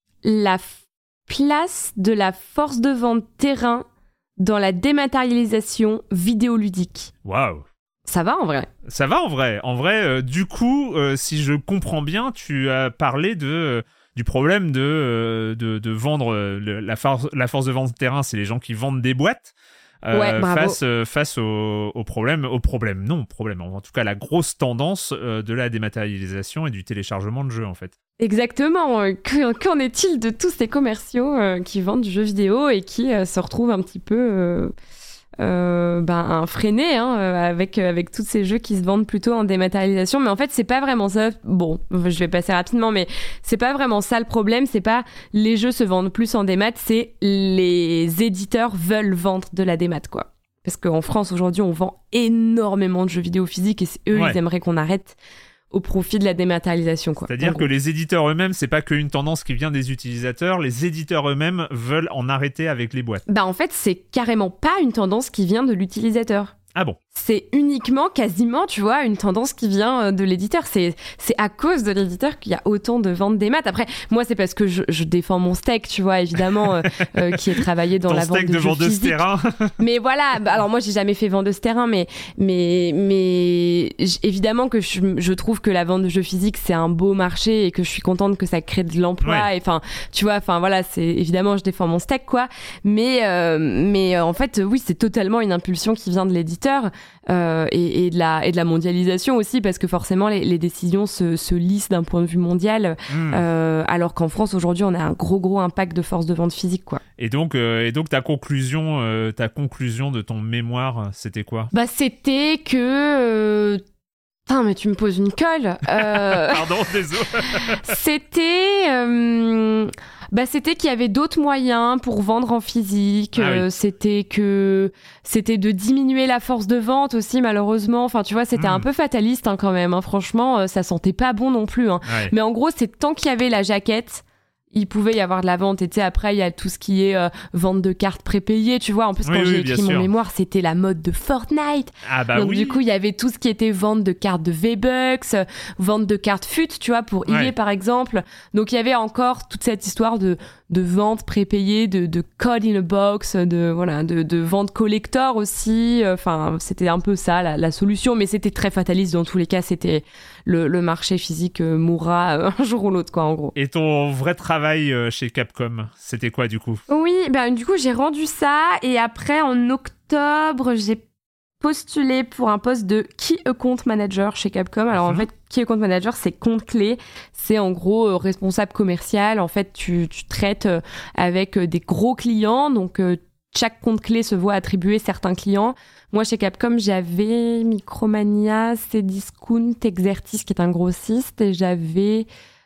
la f- place de la force de vente terrain dans la dématérialisation vidéoludique.
Waouh.
Ça va en vrai.
Ça va en vrai. En vrai, euh, du coup, euh, si je comprends bien, tu as parlé de... Euh, du problème de, euh, de, de vendre euh, le, la, force, la force de vente terrain, c'est les gens qui vendent des boîtes. Euh,
ouais,
face euh, face au, au problème au problème non problème en tout cas la grosse tendance euh, de la dématérialisation et du téléchargement de jeux en fait.
Exactement. Qu'en, qu'en est-il de tous ces commerciaux euh, qui vendent du jeu vidéo et qui euh, se retrouvent un petit peu euh, euh, ben freinés hein, avec avec tous ces jeux qui se vendent plutôt en dématérialisation, mais en fait c'est pas vraiment ça. Bon, je vais passer rapidement, mais c'est pas vraiment ça le problème. C'est pas les jeux se vendent plus en démat, c'est les éditeurs veulent vendre de la démat, quoi. Parce qu'en France aujourd'hui on vend énormément de jeux vidéo physiques et c'est eux ouais. ils aimeraient qu'on arrête au profit de la dématérialisation, quoi.
C'est-à-dire que les éditeurs eux-mêmes, c'est pas qu'une tendance qui vient des utilisateurs, les éditeurs eux-mêmes veulent en arrêter avec les boîtes.
Bah en fait, c'est carrément pas une tendance qui vient de l'utilisateur.
Ah bon?
C'est uniquement, quasiment, tu vois, une tendance qui vient de l'éditeur. C'est, c'est à cause de l'éditeur qu'il y a autant de ventes des maths. Après, moi, c'est parce que je, je défends mon steak, tu vois, évidemment, euh, euh, qui est travaillé dans
Ton
la vente de,
de
jeux physiques.
terrain.
Mais voilà, bah, alors moi, j'ai jamais fait vendeuse terrain, mais, mais, mais évidemment que je, je trouve que la vente de jeux physiques, c'est un beau marché et que je suis contente que ça crée de l'emploi. Ouais. Enfin, tu vois, enfin voilà, c'est évidemment, je défends mon steak, quoi. Mais, euh, mais euh, en fait, oui, c'est totalement une impulsion qui vient de l'éditeur. Euh, et, et, de la, et de la mondialisation aussi, parce que forcément les, les décisions se, se lissent d'un point de vue mondial, mmh. euh, alors qu'en France aujourd'hui on a un gros gros impact de force de vente physique, quoi.
Et donc, euh, et donc ta conclusion, euh, ta conclusion de ton mémoire, c'était quoi?
Bah c'était que... Euh... Putain, mais tu me poses une colle. Euh...
Pardon, désolé.
C'était... Euh... Bah, c'était qu'il y avait d'autres moyens pour vendre en physique. Ah oui. euh, c'était que c'était de diminuer la force de vente aussi, malheureusement. Enfin, tu vois, c'était mmh. un peu fataliste hein, quand même. Hein. Franchement, euh, ça sentait pas bon non plus. Hein. Ouais. Mais en gros, c'est tant qu'il y avait la jaquette, il pouvait y avoir de la vente. Et tu sais, après, il y a tout ce qui est euh, vente de cartes prépayées, tu vois. En plus, quand
oui,
j'ai
oui,
écrit mon
sûr.
mémoire, c'était la mode de Fortnite.
Ah bah
Donc,
oui.
du coup, il y avait tout ce qui était vente de cartes de V-Bucks, euh, vente de cartes F U T, tu vois, pour E A, ouais. par exemple. Donc, il y avait encore toute cette histoire de, de vente prépayée, de, de code in a box, de, voilà, de, de vente collector aussi. Enfin, c'était un peu ça, la, la solution. Mais c'était très fataliste. Dans tous les cas, c'était le, le marché physique euh, mourra euh, un jour ou l'autre, quoi, en gros.
Et ton vrai travail euh, chez Capcom, c'était quoi du coup?
Oui, ben du coup j'ai rendu ça et après en octobre j'ai postulé pour un poste de Key Account Manager chez Capcom. Alors mmh. en fait Key Account Manager c'est compte clé, c'est en gros euh, responsable commercial. En fait tu, tu traites euh, avec euh, des gros clients, donc euh, chaque compte clé se voit attribuer certains clients. Moi chez Capcom j'avais Micromania, Cdiscount, Exertis qui est un grossiste et j'avais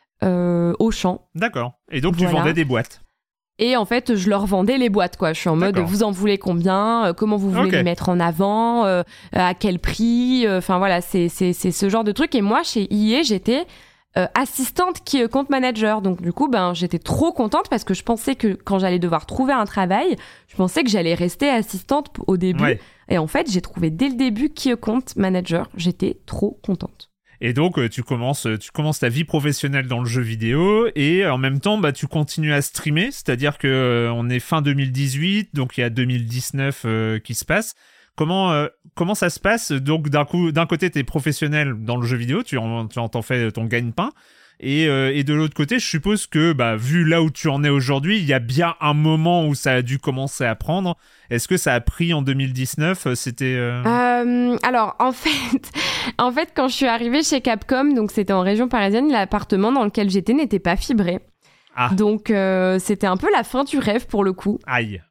Euh, Auchan.
D'accord. Et donc tu
voilà.
vendais des boîtes.
Et en fait, je leur vendais les boîtes, quoi. Je suis en mode,
D'accord.
vous en voulez combien euh, Comment vous voulez okay. les mettre en avant euh, À quel prix Enfin euh, voilà, c'est, c'est, c'est ce genre de truc. Et moi, chez I A, j'étais euh, assistante qui compte manager. Donc du coup, ben, j'étais trop contente parce que je pensais que quand j'allais devoir trouver un travail, je pensais que j'allais rester assistante au début. Ouais. Et en fait, j'ai trouvé dès le début qui compte manager. J'étais trop contente.
Et donc, tu commences, tu commences ta vie professionnelle dans le jeu vidéo et en même temps, bah, tu continues à streamer. C'est-à-dire que euh, on est fin deux mille dix-huit, donc il y a deux mille dix-neuf euh, qui se passe. Comment, euh, comment ça se passe? Donc, d'un coup, d'un côté, t'es professionnel dans le jeu vidéo, tu en, tu en t'en fais ton gagne-pain. Et, euh, et de l'autre côté, je suppose que, bah, vu là où tu en es aujourd'hui, il y a bien un moment où ça a dû commencer à prendre. Est-ce que ça a pris en deux mille dix-neuf? C'était... Euh...
Euh, alors, en fait, En fait, quand je suis arrivée chez Capcom, donc c'était en région parisienne, l'appartement dans lequel j'étais n'était pas fibré.
Ah.
Donc, euh, c'était un peu la fin du rêve pour le coup.
Aïe.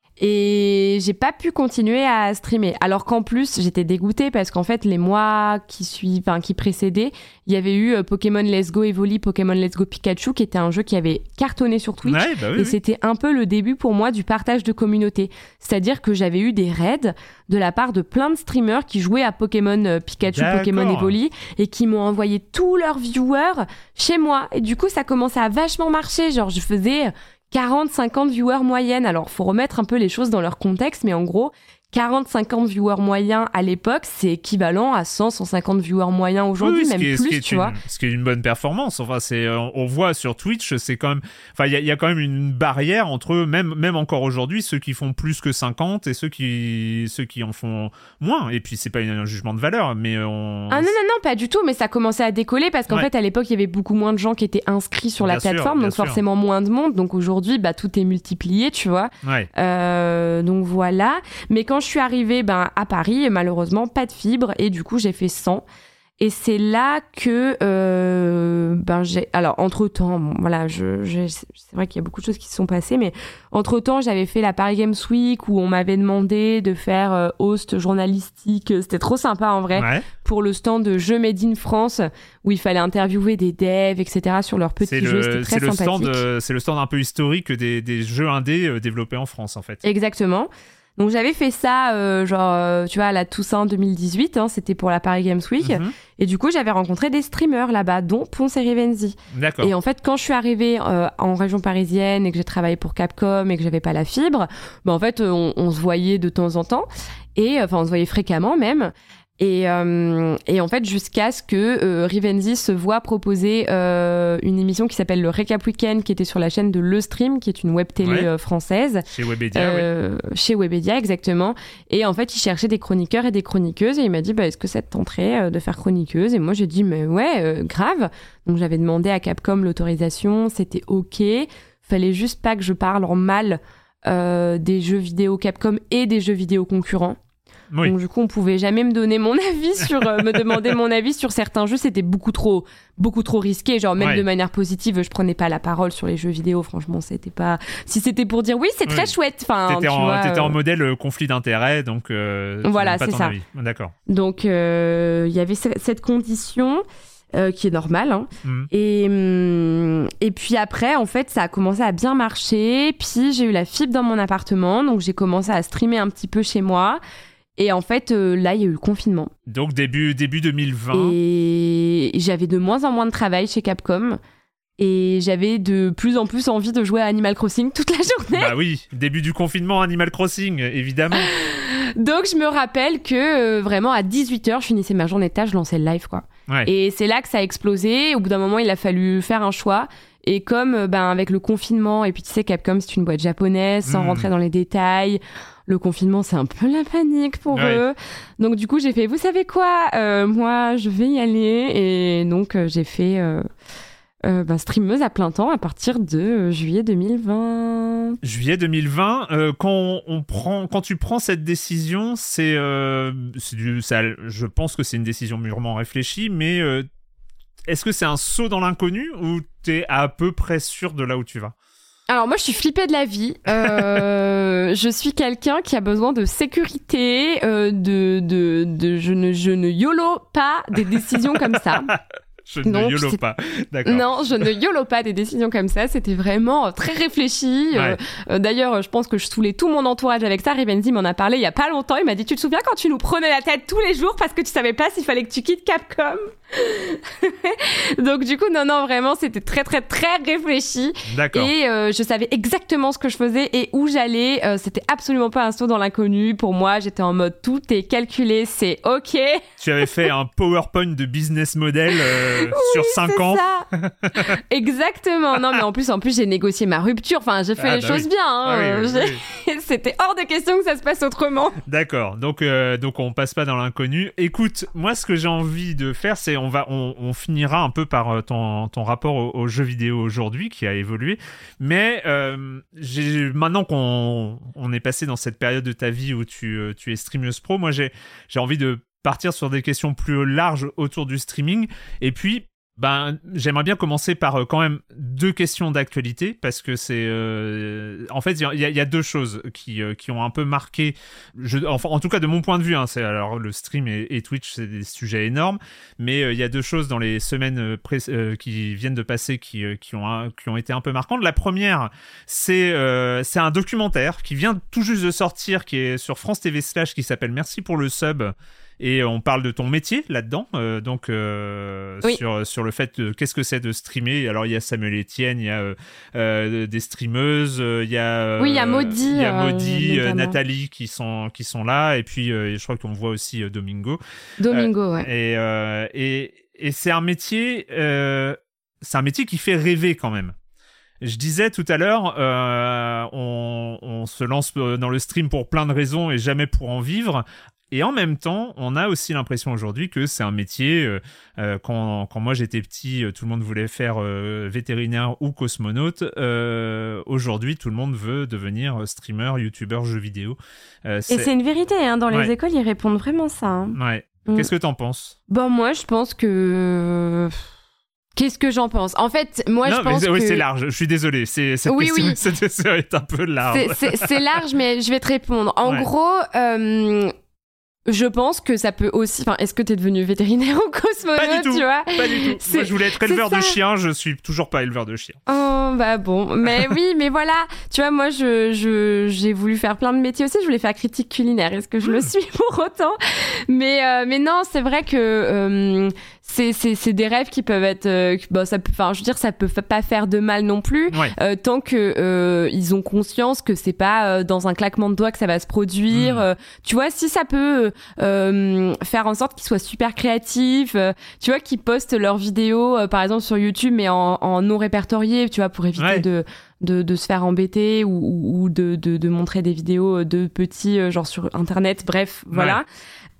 Et j'ai pas pu continuer à streamer. Alors qu'en plus, j'étais dégoûtée parce qu'en fait, les mois qui suivent, enfin, qui précédaient, il y avait eu euh, Pokémon Let's Go Evoli, Pokémon Let's Go Pikachu, qui était un jeu qui avait cartonné sur Twitch.
Ouais, bah oui,
et
oui.
c'était un peu le début pour moi du partage de communauté. C'est-à-dire que j'avais eu des raids de la part de plein de streamers qui jouaient à Pokémon euh, Pikachu,
D'accord.
Pokémon Evoli, et qui m'ont envoyé tous leurs viewers chez moi. Et du coup, ça commençait à vachement marcher. Genre, je faisais quarante cinquante viewers moyennes. Alors, faut remettre un peu les choses dans leur contexte, mais en gros, quarante cinquante viewers moyens à l'époque, c'est équivalent à cent cent cinquante viewers moyens aujourd'hui,
Oui, oui,
même
ce qui est,
plus,
ce qui est
tu
une,
vois.
Ce qui est une bonne performance. Enfin, c'est, on, on voit sur Twitch, c'est quand même, enfin, il y, y a quand même une barrière entre eux, même, même encore aujourd'hui, ceux qui font plus que cinquante et ceux qui, ceux qui en font moins. Et puis, c'est pas un jugement de valeur, mais on.
Ah non, non, non, pas du tout, mais ça commençait à décoller parce qu'en
Ouais.
fait, à l'époque, il y avait beaucoup moins de gens qui étaient inscrits sur la
Bien sûr,
plateforme,
bien
donc
sûr.
forcément moins de monde. Donc aujourd'hui, bah, tout est multiplié, tu vois.
Ouais.
Euh, donc voilà. Mais quand je suis arrivée ben, à Paris, malheureusement, pas de fibre. Et du coup, j'ai fait cent. Et c'est là que, euh, ben j'ai, alors entre-temps, bon, voilà, je, je, c'est vrai qu'il y a beaucoup de choses qui se sont passées, mais entre-temps, j'avais fait la Paris Games Week où on m'avait demandé de faire euh, host journalistique. C'était trop sympa en vrai,
Ouais.
pour le stand de Jeux Made in France où il fallait interviewer des devs, et cetera sur leurs petits
C'est
jeux.
le,
C'était très
c'est le
sympathique.
stand, euh, c'est le stand un peu historique des, des jeux indés euh, développés en France, en fait.
Exactement. Donc j'avais fait ça, euh, genre, euh, tu vois, à la Toussaint deux mille dix-huit, hein, c'était pour la Paris Games Week.
Mhm.
Et du coup, j'avais rencontré des streamers là-bas, dont Ponce et Rivenzi.
D'accord.
Et en fait, quand je suis arrivée euh, en région parisienne et que j'ai travaillé pour Capcom et que j'avais pas la fibre, bah en fait, on, on se voyait de temps en temps. Et enfin, on se voyait fréquemment même. Et, euh, et en fait, jusqu'à ce que euh, Rivenzi se voit proposer euh, une émission qui s'appelle le Recap Weekend, qui était sur la chaîne de Le Stream, qui est une web télé
Ouais.
euh, française.
Chez Webedia,
Euh, chez Webedia, exactement. Et en fait, il cherchait des chroniqueurs et des chroniqueuses. Et il m'a dit, bah, est-ce que ça te tenterait euh, de faire chroniqueuse? Et moi, j'ai dit, mais ouais, euh, grave. Donc, j'avais demandé à Capcom l'autorisation. C'était OK. Fallait juste pas que je parle en mal euh, des jeux vidéo Capcom et des jeux vidéo concurrents.
oui.
Donc, du coup, on pouvait jamais me donner mon avis sur, euh, me demander mon avis sur certains jeux. C'était beaucoup trop, beaucoup trop risqué. Genre, même
Ouais.
de manière positive, je prenais pas la parole sur les jeux vidéo. Franchement, c'était pas, si c'était pour dire oui, c'est très
Oui.
chouette. Enfin,
T'étais,
tu
en,
vois,
t'étais en
euh,
modèle euh, conflit d'intérêts, donc euh, tu
Voilà,
donnes pas
c'est
ton
ça.
avis. D'accord.
Donc, euh, il y avait ce- cette condition. Euh, qui est normale. Hein.
Mhm.
Et, hum, et puis après, en fait, ça a commencé à bien marcher. Puis j'ai eu la fibre dans mon appartement, donc j'ai commencé à streamer un petit peu chez moi. Et en fait, euh, là, il y a eu le confinement.
Donc début, début deux mille vingt.
Et j'avais de moins en moins de travail chez Capcom. Et j'avais de plus en plus envie de jouer à Animal Crossing toute la journée.
Bah oui, début du confinement Animal Crossing, évidemment.
Donc je me rappelle que euh, vraiment à dix-huit heures, je finissais ma journée de tâche, je lançais le live, quoi.
Ouais.
Et c'est là que ça a explosé. Au bout d'un moment, il a fallu faire un choix. Et comme euh, ben, avec le confinement, et puis tu sais, Capcom, c'est une boîte japonaise, sans
Mm.
rentrer dans les détails. Le confinement, c'est un peu la panique pour
Ouais.
eux. Donc du coup, j'ai fait, vous savez quoi, euh, moi, je vais y aller. Et donc, euh, j'ai fait euh, euh, ben, streameuse à plein temps à partir de euh, juillet deux mille vingt.
Juillet deux mille vingt, euh, quand on, on prend, quand tu prends cette décision, c'est, euh, c'est du, ça, je pense que c'est une décision mûrement réfléchie, mais euh, est-ce que c'est un saut dans l'inconnu ou t'es à peu près sûr de là où tu vas?
Alors moi, je suis flippée de la vie. Euh, je suis quelqu'un qui a besoin de sécurité, euh, de, de, de, je ne, je ne YOLO pas des décisions comme ça.
Je ne
Donc,
YOLO
c'est-
pas. D'accord.
Non, je ne YOLO pas des décisions comme ça. C'était vraiment euh, très réfléchi. Euh,
Ouais.
euh, D'ailleurs, je pense que je saoulais tout mon entourage avec ça. Rivenzi m'en a parlé il y a pas longtemps. Il m'a dit, tu te souviens quand tu nous prenais la tête tous les jours parce que tu savais pas s'il fallait que tu quittes Capcom? Donc du coup, non, non, vraiment, c'était très, très, très réfléchi.
D'accord.
Et euh, je savais exactement ce que je faisais et où j'allais. Euh, c'était absolument pas un saut dans l'inconnu. Pour moi, j'étais en mode tout est calculé, c'est OK.
Tu avais fait un PowerPoint de business model euh, sur cinq
C'est
ans.
ça. Exactement. Non, mais en plus, en plus, j'ai négocié ma rupture. Enfin, j'ai fait
Ah,
les
bah
choses
oui.
bien. hein.
Ah oui, oui,
J'ai- C'était hors de question que ça se passe autrement.
D'accord, donc, euh, donc on passe pas dans l'inconnu. Écoute, moi ce que j'ai envie de faire, c'est on va on, on finira un peu par euh, ton, ton rapport au, au jeu vidéo aujourd'hui qui a évolué. Mais euh, j'ai, maintenant qu'on on est passé dans cette période de ta vie où tu, euh, tu es streameuse pro, moi j'ai, j'ai envie de partir sur des questions plus larges autour du streaming. Et puis, ben, j'aimerais bien commencer par euh, quand même deux questions d'actualité, parce que c'est... Euh, en fait, il y, y a deux choses qui, euh, qui ont un peu marqué... Je, enfin, en tout cas, de mon point de vue, hein, c'est, alors, le stream et, et Twitch, c'est des sujets énormes, mais euh, il y a deux choses dans les semaines pré- euh, qui viennent de passer qui, euh, qui, ont, un, qui ont été un peu marquantes. La première, c'est, euh, c'est un documentaire qui vient tout juste de sortir, qui est sur France T V Slash, qui s'appelle « Merci pour le sub ». Et on parle de ton métier là-dedans, euh, donc euh, oui. sur, sur le fait de qu'est-ce que c'est de streamer. Alors il y a Samuel Etienne, il y a euh, euh, des streameuses, il y a euh,
oui, il y a Maudit,
il y a Maudit,
euh,
euh, Nathalie qui sont qui sont là, et puis euh, je crois qu'on voit aussi euh, Domingo.
Domingo,
euh,
ouais.
Et, euh, et et c'est un métier, euh, c'est un métier qui fait rêver quand même. Je disais tout à l'heure, euh, on, on se lance dans le stream pour plein de raisons et jamais pour en vivre. Et en même temps, on a aussi l'impression aujourd'hui que c'est un métier, euh, euh, quand, quand moi j'étais petit, tout le monde voulait faire euh, vétérinaire ou cosmonaute. Euh, aujourd'hui, tout le monde veut devenir streamer, youtubeur, jeux vidéo. Euh,
c'est... Et c'est une vérité, hein, dans les
ouais.
écoles, ils répondent vraiment ça. Hein.
Ouais.
Mm.
Qu'est-ce que t'en penses ?
Bon, moi, je pense que... Qu'est-ce que j'en pense ? En fait, moi,
non,
je pense
mais,
que...
Oui, c'est large. Je suis désolé. C'est, cette
oui,
question,
oui.
cette question est un peu large.
C'est, c'est, c'est large, mais je vais te répondre. En
ouais.
gros... Euh... Je pense que ça peut aussi... Enfin, est-ce que t'es devenu vétérinaire ou cosmonaute,
pas du tout,
tu vois ?
Pas du tout.
C'est...
Moi, je voulais être éleveur de chiens, je suis toujours pas éleveur de chiens.
Oh, bah bon. Mais oui, mais voilà. Tu vois, moi, je, je, j'ai voulu faire plein de métiers aussi. Je voulais faire critique culinaire. Est-ce que je mmh. le suis pour autant ? Mais, euh, mais non, c'est vrai que... Euh, c'est, c'est, c'est des rêves qui peuvent être... Euh, bon, ça peut, enfin, je veux dire, ça peut pas faire de mal non plus.
Ouais.
Euh, tant que euh, ils ont conscience que c'est pas euh, dans un claquement de doigts que ça va se produire. Mmh. Euh, tu vois, si ça peut... Euh, faire en sorte qu'ils soient super créatifs, euh, tu vois, qu'ils postent leurs vidéos, euh, par exemple sur YouTube, mais en, en non répertorié, tu vois, pour éviter ouais. de, de de se faire embêter ou, ou, ou de, de de montrer des vidéos de petits, euh, genre sur Internet. Bref, voilà. Ouais.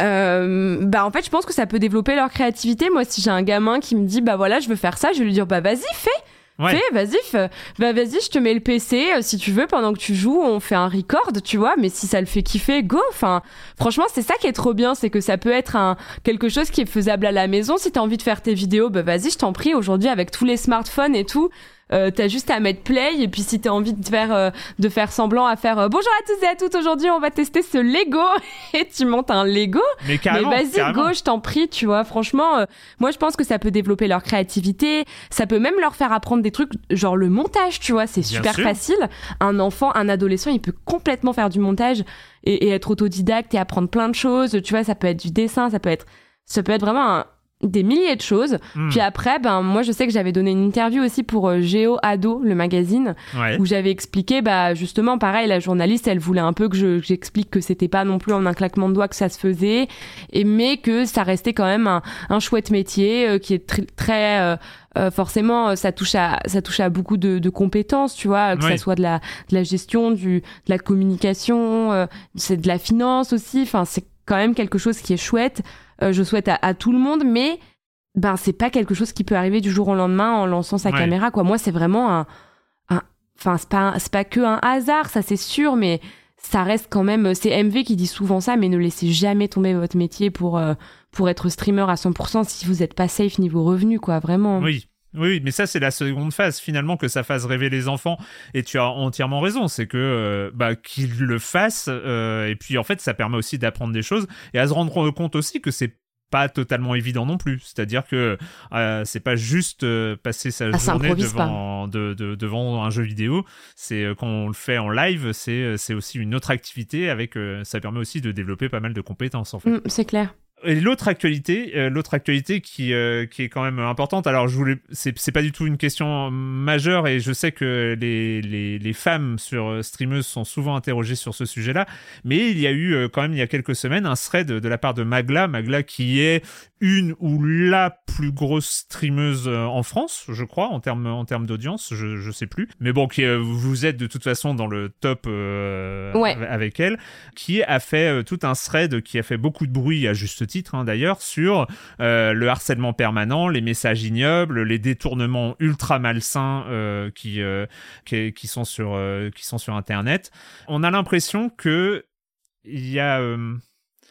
Euh, bah en fait, je pense que ça peut développer leur créativité. Moi, si j'ai un gamin qui me dit, bah voilà, je veux faire ça, je vais lui dire, bah vas-y, fais. Ouais. Fais, vas-y, fais. Bah vas-y, je te mets le P C, euh, si tu veux, pendant que tu joues, on fait un record, tu vois, mais si ça le fait kiffer, go. Enfin, franchement, c'est ça qui est trop bien, c'est que ça peut être un, quelque chose qui est faisable à la maison. Si t'as envie de faire tes vidéos, bah vas-y, je t'en prie, aujourd'hui, avec tous les smartphones et tout, Euh, t'as juste à mettre play, et puis si t'as envie de faire euh, de faire semblant à faire euh, bonjour à tous et à toutes, aujourd'hui on va tester ce Lego et tu montes un Lego,
mais, carrément,
mais vas-y
carrément.
go, je t'en prie, tu vois, franchement euh, moi je pense que ça peut développer leur créativité, ça peut même leur faire apprendre des trucs genre le montage, tu vois, c'est
Bien
super
sûr.
facile. Un enfant, un adolescent, il peut complètement faire du montage et, et être autodidacte et apprendre plein de choses, tu vois, ça peut être du dessin, ça peut être ça peut être vraiment un des milliers de choses. Mmh. Puis après, ben moi je sais que j'avais donné une interview aussi pour euh, Géo Ado, le magazine,
ouais.
où j'avais expliqué, bah justement pareil, la journaliste elle voulait un peu que, je, que j'explique que c'était pas non plus en un claquement de doigts que ça se faisait, et mais que ça restait quand même un, un chouette métier euh, qui est tr- très euh, euh, forcément ça touche à ça touche à beaucoup de, de compétences, tu vois, que
oui.
ça soit de la de la gestion, du de la communication, euh, c'est de la finance aussi. Enfin c'est quand même quelque chose qui est chouette. Euh, je souhaite à, à tout le monde, mais ben c'est pas quelque chose qui peut arriver du jour au lendemain en lançant sa ouais. caméra, quoi. Moi, c'est vraiment un, un, enfin c'est pas, c'est pas que un hasard, ça c'est sûr, mais ça reste quand même. C'est M V qui dit souvent ça, mais ne laissez jamais tomber votre métier pour euh, pour être streamer à cent pour cent si vous êtes pas safe niveau revenu, quoi. Vraiment.
Oui. Oui, mais ça, c'est la seconde phase, finalement, que ça fasse rêver les enfants. Et tu as entièrement raison, c'est que euh, bah, qu'ils le fassent. Euh, et puis, en fait, ça permet aussi d'apprendre des choses et à se rendre compte aussi que c'est pas totalement évident non plus. C'est-à-dire que euh, c'est pas juste euh, passer sa
ah,
journée devant, de, de, devant un jeu vidéo. C'est euh, quand on le fait en live, c'est, c'est aussi une autre activité. Avec, euh, ça permet aussi de développer pas mal de compétences, en fait.
Mmh, c'est clair.
Et l'autre actualité, euh, l'autre actualité qui euh, qui est quand même importante. Alors je voulais, c'est c'est pas du tout une question majeure et je sais que les les les femmes sur streameuses sont souvent interrogées sur ce sujet-là. Mais il y a eu euh, quand même il y a quelques semaines un thread de, de la part de Magla, Magla qui est une ou la plus grosse streameuse en France, je crois, en termes en termes d'audience, je je sais plus. Mais bon, qui euh, vous êtes de toute façon dans le top euh,
ouais.
avec elle, qui a fait euh, tout un thread qui a fait beaucoup de bruit à juste titre hein, d'ailleurs, sur euh, le harcèlement permanent, les messages ignobles, les détournements ultra malsains euh, qui, euh, qui qui sont sur euh, qui sont sur Internet. On a l'impression que il y a euh,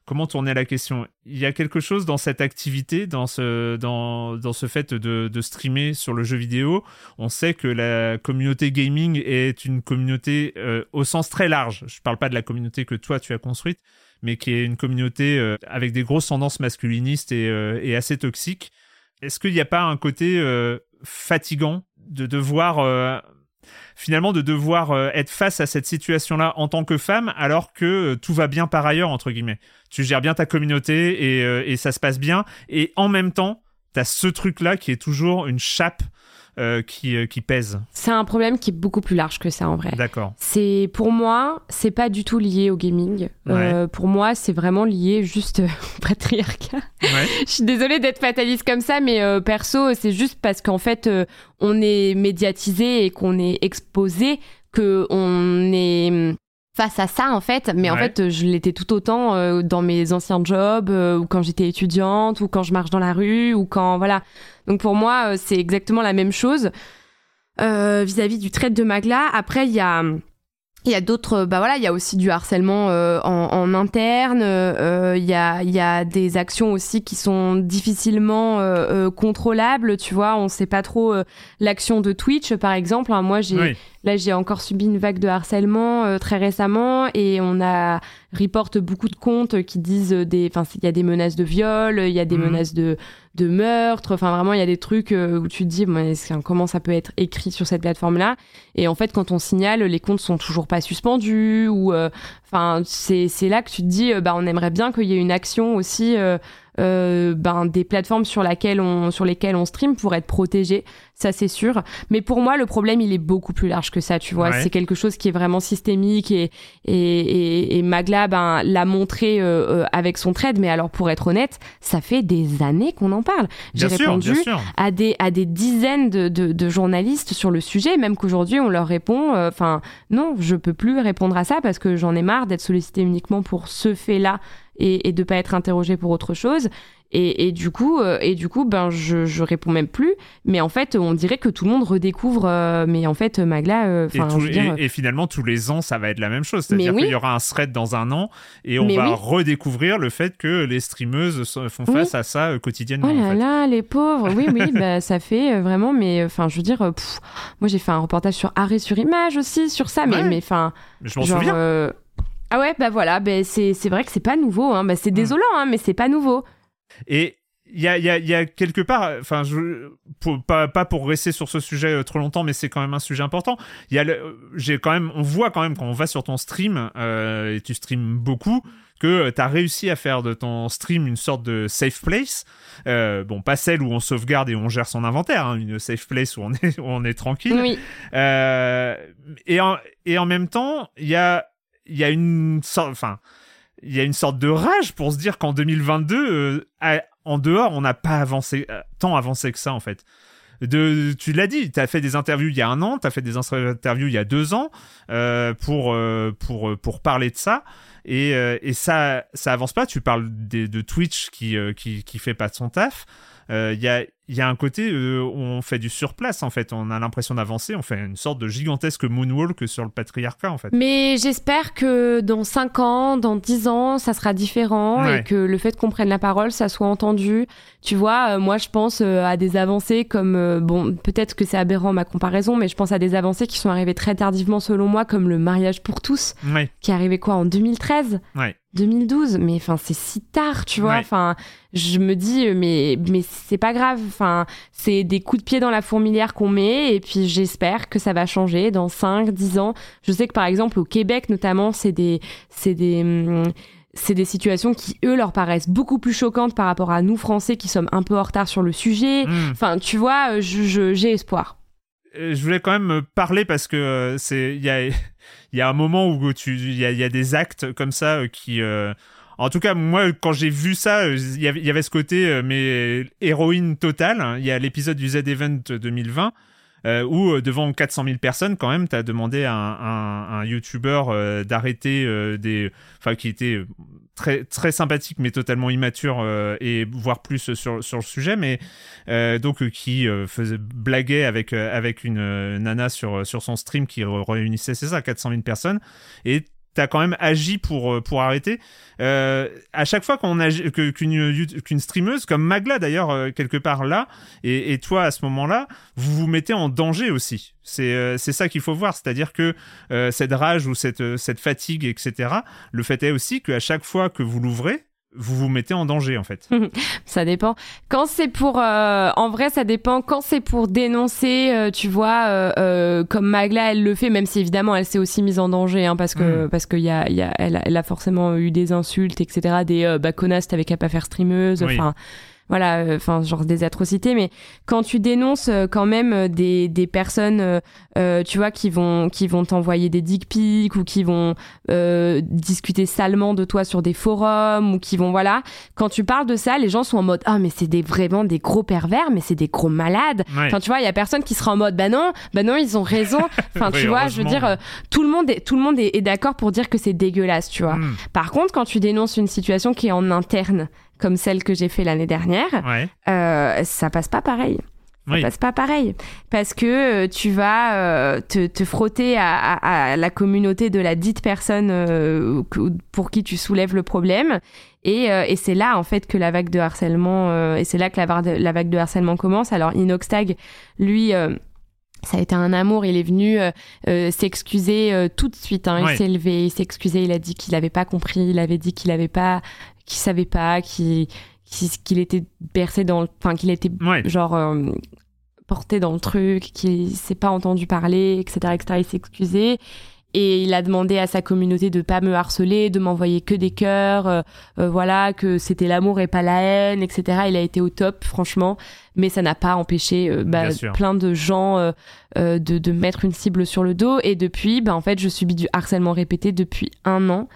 comment tourner la question ? Il y a quelque chose dans cette activité, dans ce, dans, dans ce fait de, de streamer sur le jeu vidéo. On sait que la communauté gaming est une communauté euh, au sens très large. Je parle pas de la communauté que toi tu as construite, mais qui est une communauté euh, avec des grosses tendances masculinistes et, euh, et assez toxiques. Est-ce qu'il n'y a pas un côté euh, fatigant de devoir... Euh, finalement de devoir euh, être face à cette situation-là en tant que femme, alors que euh, tout va bien par ailleurs, entre guillemets. Tu gères bien ta communauté et, euh, et ça se passe bien. Et en même temps, t'as ce truc-là qui est toujours une chape euh, qui, euh, qui pèse.
C'est un problème qui est beaucoup plus large que ça, en vrai.
D'accord.
C'est, pour moi, c'est pas du tout lié au gaming.
Ouais.
Euh, pour moi, c'est vraiment lié juste au patriarcat.
Ouais.
Je suis désolée d'être fataliste comme ça, mais euh, perso, c'est juste parce qu'en fait, euh, on est médiatisé et qu'on est exposé, qu'on est face à ça, en fait. Mais en
Ouais.
fait, je l'étais tout autant euh, dans mes anciens jobs, euh, ou quand j'étais étudiante, ou quand je marche dans la rue, ou quand... Voilà. Donc pour moi, euh, c'est exactement la même chose euh, vis-à-vis du trait de Magla. Après, il y a... Il y a d'autres, bah voilà, il y a aussi du harcèlement euh, en, en interne. Euh, il y a, il y a des actions aussi qui sont difficilement euh, euh, contrôlables. Tu vois, on sait pas trop euh, l'action de Twitch, par exemple. Hein, moi, j'ai,
Oui.
là, j'ai encore subi une vague de harcèlement euh, très récemment, et on a reporte beaucoup de comptes qui disent des, enfin, il y a des menaces de viol, il y a des
Mhm.
menaces de de meurtre. Enfin, vraiment, il y a des trucs euh, où tu te dis, bon, comment ça peut être écrit sur cette plateforme-là ? Et en fait, quand on signale, les comptes sont toujours pas suspendus, ou enfin, euh, c'est c'est là que tu te dis, euh, bah, on aimerait bien qu'il y ait une action aussi. Euh, Euh, ben, des plateformes sur, laquelle on, sur lesquelles on stream pour être protégé, ça c'est sûr. Mais pour moi, le problème, il est beaucoup plus large que ça, tu vois.
Ouais.
C'est quelque chose qui est vraiment systémique, et, et, et, et Magla ben, l'a montré euh, euh, avec son trade. Mais alors, pour être honnête, ça fait des années qu'on en parle. J'ai
Bien sûr,
répondu
bien sûr.
à des, à des dizaines de, de, de journalistes sur le sujet, même qu'aujourd'hui, on leur répond, enfin, euh, non, je peux plus répondre à ça parce que j'en ai marre d'être sollicité uniquement pour ce fait-là, et, et de pas être interrogé pour autre chose. Et, et du coup, euh, et du coup, ben je, je réponds même plus. Mais en fait, on dirait que tout le monde redécouvre. Euh, mais en fait, Magla, euh,
Et, tout- et- et finalement, tous les ans, ça va être la même chose. C'est-à-dire
Mais oui.
qu'il y aura un thread dans un an et on
Mais
va
oui.
redécouvrir le fait que les streameuses so- font face
Oui.
à ça euh, quotidiennement.
Oh
en
là
fait.
là, les pauvres. Oui, oui, bah, ça fait euh, vraiment. Mais enfin, je veux dire, euh, pff, moi, j'ai fait un reportage sur Arrêt sur Image aussi sur ça. Mais,
Ouais.
mais enfin,
Je m'en
genre,
souviens.
euh, ah ouais, bah voilà, bah, c'est c'est vrai que c'est pas nouveau. Hein. Bah, c'est
Mm.
désolant, hein, mais c'est pas nouveau.
Et il y a, il y, a, il y a quelque part, enfin, je, pour, pas, pas pour rester sur ce sujet euh, trop longtemps, mais c'est quand même un sujet important. Il y a le, j'ai quand même, on voit quand même quand on va sur ton stream, euh, et tu streams beaucoup, que tu as réussi à faire de ton stream une sorte de safe place. Euh, bon, pas celle où on sauvegarde et on gère son inventaire, hein, une safe place où on est, où on est tranquille.
Oui.
Euh, et, en, et en même temps, il y a, il y a une sorte, enfin, il y a une sorte de rage pour se dire qu'en deux mille vingt-deux, euh, à, en dehors, on n'a pas avancé, euh, tant avancé que ça, en fait. De, tu l'as dit, tu as fait des interviews il y a un an, tu as fait des interviews il y a deux ans euh, pour, euh, pour, pour parler de ça. Et, euh, et ça, ça avance pas. Tu parles des, de Twitch qui, euh, qui, qui fait pas de son taf. Il euh, y, a, y a un côté euh, où on fait du surplace, en fait. On a l'impression d'avancer. On fait une sorte de gigantesque moonwalk sur le patriarcat, en fait.
Mais j'espère que dans cinq ans, dans dix ans, ça sera différent,
Ouais.
et que le fait qu'on prenne la parole, ça soit entendu. Tu vois, euh, moi, je pense euh, à des avancées comme... euh, bon, peut-être que c'est aberrant ma comparaison, mais je pense à des avancées qui sont arrivées très tardivement, selon moi, comme le mariage pour tous,
Ouais,
qui est arrivé quoi, en deux mille treize
ouais.
deux mille douze, mais enfin c'est si tard, tu vois.
Ouais.
Enfin, je me dis euh, mais mais c'est pas grave. Enfin, c'est des coups de pied dans la fourmilière qu'on met, et puis j'espère que ça va changer dans cinq, dix ans. Je sais que par exemple au Québec notamment, c'est des c'est des hum, c'est des situations qui, eux, leur paraissent beaucoup plus choquantes par rapport à nous, Français, qui sommes un peu en retard sur le sujet.
Mmh.
Enfin, tu vois, euh, je, je, j'ai espoir.
Euh, je voulais quand même parler parce que euh, c'est il y a il y a un moment où tu il y a il y a des actes comme ça euh, qui euh, en tout cas moi quand j'ai vu ça il y avait il y avait ce côté euh, mais héroïne totale. Il y a l'épisode du Z-Event deux mille vingt euh, où euh, devant quatre cent mille personnes quand même t'as demandé à un, un, un YouTuber euh, d'arrêter euh, des enfin qui était très très sympathique mais totalement immature euh, et voire plus sur sur le sujet, mais euh, donc euh, qui euh, faisait blaguer avec euh, avec une euh, nana sur sur son stream qui re- réunissait c'est ça quatre cent mille personnes, et t'as quand même agi pour pour arrêter. Euh, à chaque fois qu'on agit, que, qu'une qu'une streameuse comme Magla d'ailleurs euh, quelque part là, et, et toi à ce moment-là, vous vous mettez en danger aussi. C'est euh, c'est ça qu'il faut voir, c'est-à-dire que euh, cette rage ou cette euh, cette fatigue, et cetera. Le fait est aussi qu'à chaque fois que vous l'ouvrez, vous vous mettez en danger en fait.
Ça dépend. Quand c'est pour, euh, en vrai, ça dépend. Quand c'est pour dénoncer, euh, tu vois, euh, euh, comme Magla, elle le fait, même si évidemment elle s'est aussi mise en danger, hein, parce que mmh. parce que y a, y a, elle, a, elle a forcément eu des insultes, et cetera. Des euh, bah connasse, t'avais qu'à pas faire streameuse. Enfin. Oui. Voilà, enfin, euh, genre des atrocités, mais quand tu dénonces euh, quand même des, des personnes, euh, euh, tu vois, qui vont, qui vont t'envoyer des dick pics ou qui vont euh, discuter salement de toi sur des forums ou qui vont, voilà, quand tu parles de ça, les gens sont en mode « Ah, mais c'est des, vraiment des gros pervers, mais c'est des gros malades. Ouais. » Enfin, tu vois, il y a personne qui sera en mode « Bah non, bah non, ils ont raison. » Enfin, oui, tu vois, je veux dire, euh, tout le monde est, tout le monde est, est d'accord pour dire que c'est dégueulasse, tu vois. Mm. Par contre, quand tu dénonces une situation qui est en interne, comme celle que j'ai fait l'année dernière, ouais. euh, ça passe pas pareil. Ça oui. passe pas pareil. Parce que euh, tu vas euh, te, te frotter à, à, à la communauté de la dite personne euh, pour qui tu soulèves le problème. Et, euh, et c'est là, en fait, que la vague de harcèlement, euh, et c'est là que la, la vague de harcèlement commence. Alors, Inoxtag, lui... Euh, ça a été un amour, il est venu euh, euh, s'excuser euh, tout de suite, hein. Ouais. Il s'est levé, il s'est excusé, il a dit qu'il n'avait pas compris, il avait dit qu'il avait pas, qu'il savait pas, qu'il, qu'il était bercé dans le, enfin qu'il était ouais. genre euh, porté dans le truc, qu'il s'est pas entendu parler, et cetera, et cetera. Il s'est excusé. Et il a demandé à sa communauté de pas me harceler, de m'envoyer que des cœurs, euh, euh, voilà, que c'était l'amour et pas la haine, et cetera. Il a été au top, franchement, mais ça n'a pas empêché euh, bah, plein de gens euh, euh, de, de mettre une cible sur le dos. Et depuis, bah, en fait, je subis du harcèlement répété depuis un an.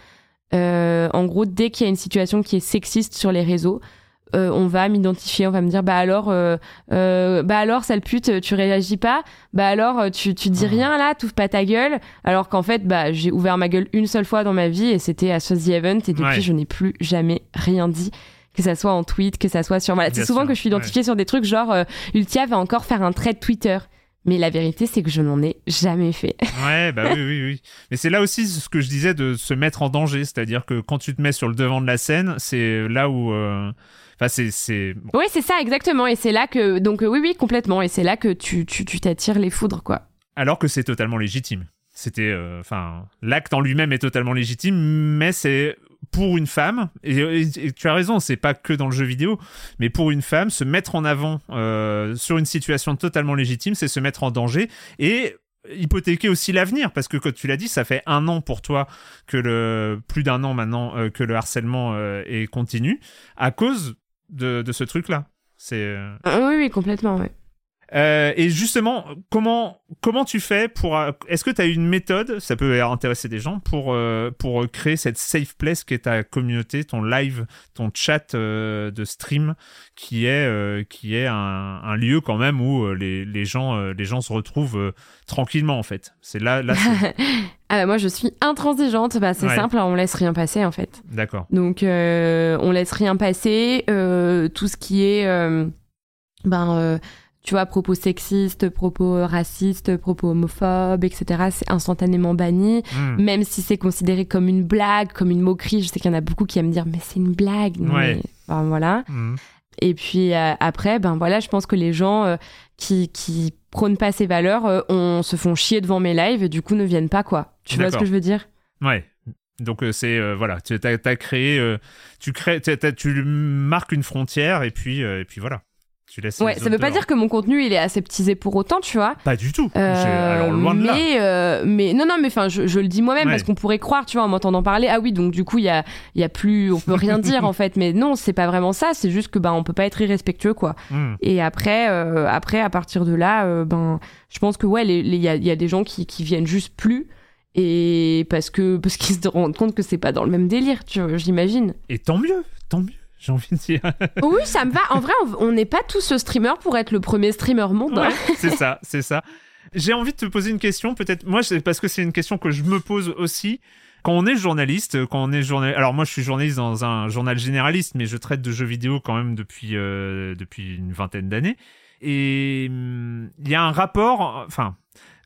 Euh, en gros, dès qu'il y a une situation qui est sexiste sur les réseaux, Euh, on va m'identifier, on va me dire bah alors euh, euh, bah alors sale pute, tu réagis pas, bah alors tu tu dis rien là, t'ouvres pas ta gueule, alors qu'en fait bah j'ai ouvert ma gueule une seule fois dans ma vie et c'était à Sosie Event et depuis ouais. je n'ai plus jamais rien dit, que ça soit en tweet, que ça soit sur voilà, c'est souvent sûr. Que je suis identifiée ouais. sur des trucs genre euh, Ultia va encore faire un thread Twitter. Mais la vérité, c'est que je n'en ai jamais fait.
Ouais, bah oui, oui, oui. Mais c'est là aussi ce que je disais de se mettre en danger. C'est-à-dire que quand tu te mets sur le devant de la scène, c'est là où... Euh... Enfin, c'est, c'est...
Oui, c'est ça, exactement. Et c'est là que... Donc, euh, oui, oui, complètement. Et c'est là que tu, tu, tu t'attires les foudres, quoi.
Alors que c'est totalement légitime. C'était... Enfin, euh, l'acte en lui-même est totalement légitime, mais c'est... Pour une femme, et, et, et tu as raison, c'est pas que dans le jeu vidéo, mais pour une femme, se mettre en avant euh, sur une situation totalement légitime, c'est se mettre en danger et hypothéquer aussi l'avenir, parce que comme tu l'as dit, ça fait un an pour toi, que le plus d'un an maintenant, euh, que le harcèlement euh, est continu, à cause de, de ce truc-là. C'est... Euh...
Oui, oui, complètement, ouais.
Euh, et justement, comment comment tu fais pour euh, est-ce que tu as une méthode, ça peut intéresser des gens, pour euh, pour créer cette safe place qui est ta communauté, ton live, ton chat euh, de stream, qui est euh, qui est un, un lieu quand même où euh, les les gens euh, les gens se retrouvent euh, tranquillement en fait. C'est là là. C'est...
Ah bah moi je suis intransigeante, bah c'est ouais. simple, on laisse rien passer en fait.
D'accord.
Donc euh, on laisse rien passer, euh, tout ce qui est euh, ben euh, tu vois, propos sexistes, propos racistes, propos homophobes, et cetera, c'est instantanément banni. Mmh. Même si c'est considéré comme une blague, comme une moquerie. Je sais qu'il y en a beaucoup qui aiment me dire « mais c'est une blague ».
Ouais.
Mais, ben, voilà. Mmh. Et puis euh, après, ben voilà, je pense que les gens euh, qui, qui prônent pas ces valeurs, euh, on se font chier devant mes lives et du coup ne viennent pas, quoi. Tu D'accord. vois ce que je veux dire ?
Ouais. Donc euh, c'est euh, voilà, tu as, t'as créé, euh, tu crées, t'as, t'as, tu marques une frontière et puis euh, et puis voilà. Tu laisses
ouais, ça veut pas dire que mon contenu il est aseptisé pour autant, tu vois.
Pas du tout.
Euh,
Alors loin de
mais,
là.
Euh, mais non, non, mais enfin, je, je le dis moi-même ouais. parce qu'on pourrait croire, tu vois, en m'entendant parler. Ah oui, donc du coup, il y a, il y a plus, on peut rien dire en fait. Mais non, c'est pas vraiment ça. C'est juste que ben, on peut pas être irrespectueux, quoi. Mm. Et après, euh, après, à partir de là, euh, ben, je pense que ouais, il y a, y a des gens qui, qui viennent juste plus. Et parce que parce qu'ils se rendent compte que c'est pas dans le même délire, tu vois, j'imagine.
Et tant mieux, tant mieux. J'ai envie de dire.
Oui, ça me va. En vrai, on n'est pas tous streamers pour être le premier streamer monde.
Ouais, c'est ça, c'est ça. J'ai envie de te poser une question, peut-être. Moi, c'est parce que c'est une question que je me pose aussi. Quand on est journaliste, quand on est journal... Alors moi, je suis journaliste dans un journal généraliste, mais je traite de jeux vidéo quand même depuis euh, depuis une vingtaine d'années. Et il y a un rapport, enfin.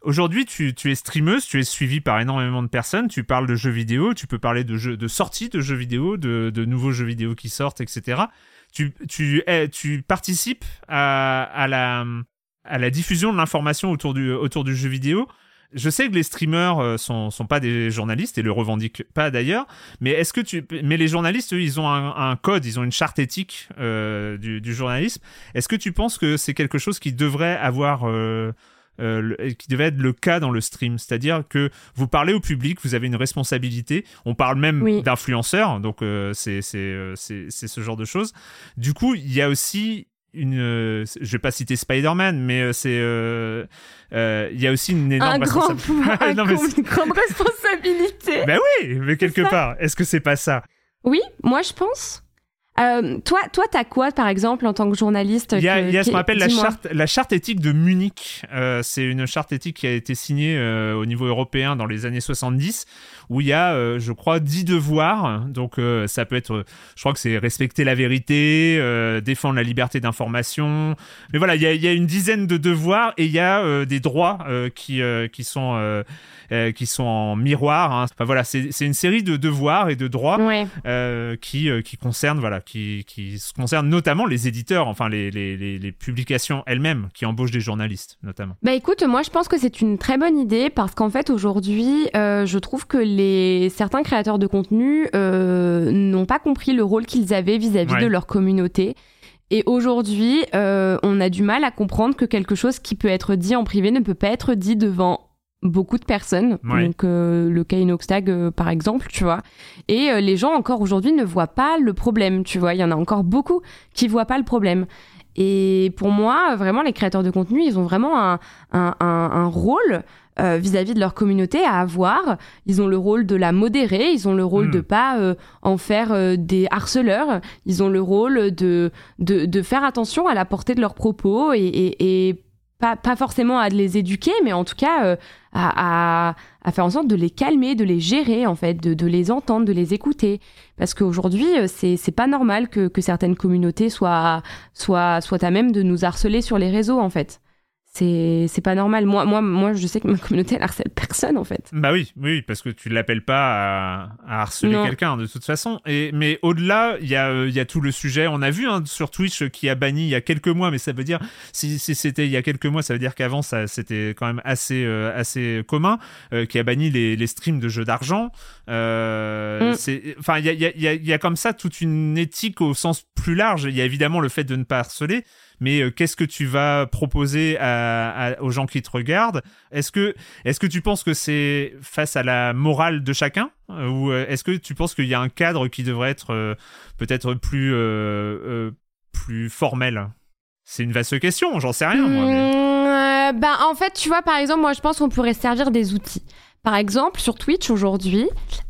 Aujourd'hui, tu, tu es streameuse, tu es suivie par énormément de personnes, tu parles de jeux vidéo, tu peux parler de, jeux, de sorties de jeux vidéo, de, de nouveaux jeux vidéo qui sortent, et cetera. Tu, tu, eh, tu participes à, à, la, à la diffusion de l'information autour du, autour du jeu vidéo. Je sais que les streamers euh, sont sont pas des journalistes et le revendiquent pas d'ailleurs, mais est-ce que tu mais les journalistes eux ils ont un, un code, ils ont une charte éthique euh, du, du journalisme. Est-ce que tu penses que c'est quelque chose qui devrait avoir euh, euh, le, qui devait être le cas dans le stream, c'est-à-dire que vous parlez au public, vous avez une responsabilité. On parle même oui. d'influenceurs, donc euh, c'est c'est euh, c'est c'est ce genre de choses. Du coup, il y a aussi une euh, je vais pas citer Spider-Man, mais euh, c'est euh, euh, il y a aussi une énorme
un grand
responsabilité.
un non, mais une grande responsabilité.
Ben oui, mais quelque part, est-ce que c'est pas ça?
Oui, moi je pense. Euh, toi, toi, t'as quoi, par exemple, en tant que journaliste?
Il y a,
que,
il y a ce qu'on appelle la
dis-moi.
charte, la charte éthique de Munich. Euh, c'est une charte éthique qui a été signée euh, au niveau européen dans les années soixante-dix, où il y a, euh, je crois, dix devoirs. Donc, euh, ça peut être, je crois que c'est respecter la vérité, euh, défendre la liberté d'information. Mais voilà, il y a, il y a une dizaine de devoirs et il y a euh, des droits euh, qui, euh, qui sont, euh, euh, qui sont en miroir. Hein. Enfin voilà, c'est, c'est une série de devoirs et de droits
ouais.
euh, qui, euh, qui concernent, voilà. Qui, qui concerne notamment les éditeurs, enfin les, les, les, les publications elles-mêmes qui embauchent des journalistes notamment.
Bah écoute, moi je pense que c'est une très bonne idée parce qu'en fait aujourd'hui, euh, je trouve que les certains créateurs de contenu euh, n'ont pas compris le rôle qu'ils avaient vis-à-vis ouais. de leur communauté. Et aujourd'hui, euh, on a du mal à comprendre que quelque chose qui peut être dit en privé ne peut pas être dit devant beaucoup de personnes, ouais. donc euh, le cas Inoxtag euh, par exemple, tu vois, et euh, les gens encore aujourd'hui ne voient pas le problème, tu vois, il y en a encore beaucoup qui voient pas le problème. Et pour moi, vraiment, les créateurs de contenu, ils ont vraiment un, un, un, un rôle euh, vis-à-vis de leur communauté à avoir. Ils ont le rôle de la modérer, ils ont le rôle mmh. de pas euh, en faire euh, des harceleurs, ils ont le rôle de, de, de faire attention à la portée de leurs propos et, et, et pas, pas forcément à les éduquer, mais en tout cas euh, à, à, à faire en sorte de les calmer, de les gérer, en fait, de, de les entendre, de les écouter. Parce qu'aujourd'hui, c'est, c'est pas normal que, que certaines communautés soient, soient, soient à même de nous harceler sur les réseaux, en fait. C'est, c'est pas normal. Moi, moi, moi, je sais que ma communauté, elle harcèle personne, en fait.
Bah oui, oui, parce que tu l'appelles pas à, à harceler
non.
quelqu'un, de toute façon. Et, mais au-delà, il y a, il y a tout le sujet. On a vu hein, sur Twitch qui a banni il y a quelques mois, mais ça veut dire, si, si c'était il y a quelques mois, ça veut dire qu'avant, ça, c'était quand même assez, euh, assez commun, euh, qui a banni les, les streams de jeux d'argent. Euh, mm. c'est, enfin, il y a, il y a, il y a comme ça toute une éthique au sens plus large. Il y a évidemment le fait de ne pas harceler, mais euh, qu'est-ce que tu vas proposer à, à, aux gens qui te regardent? Est-ce que, est-ce que tu penses que c'est face à la morale de chacun? euh, Ou euh, est-ce que tu penses qu'il y a un cadre qui devrait être euh, peut-être plus, euh, euh, plus formel? C'est une vaste question, j'en sais rien, moi. Mais...
Mmh, bah, en fait, tu vois, par exemple, moi, je pense qu'on pourrait servir des outils. Par exemple, sur Twitch, aujourd'hui,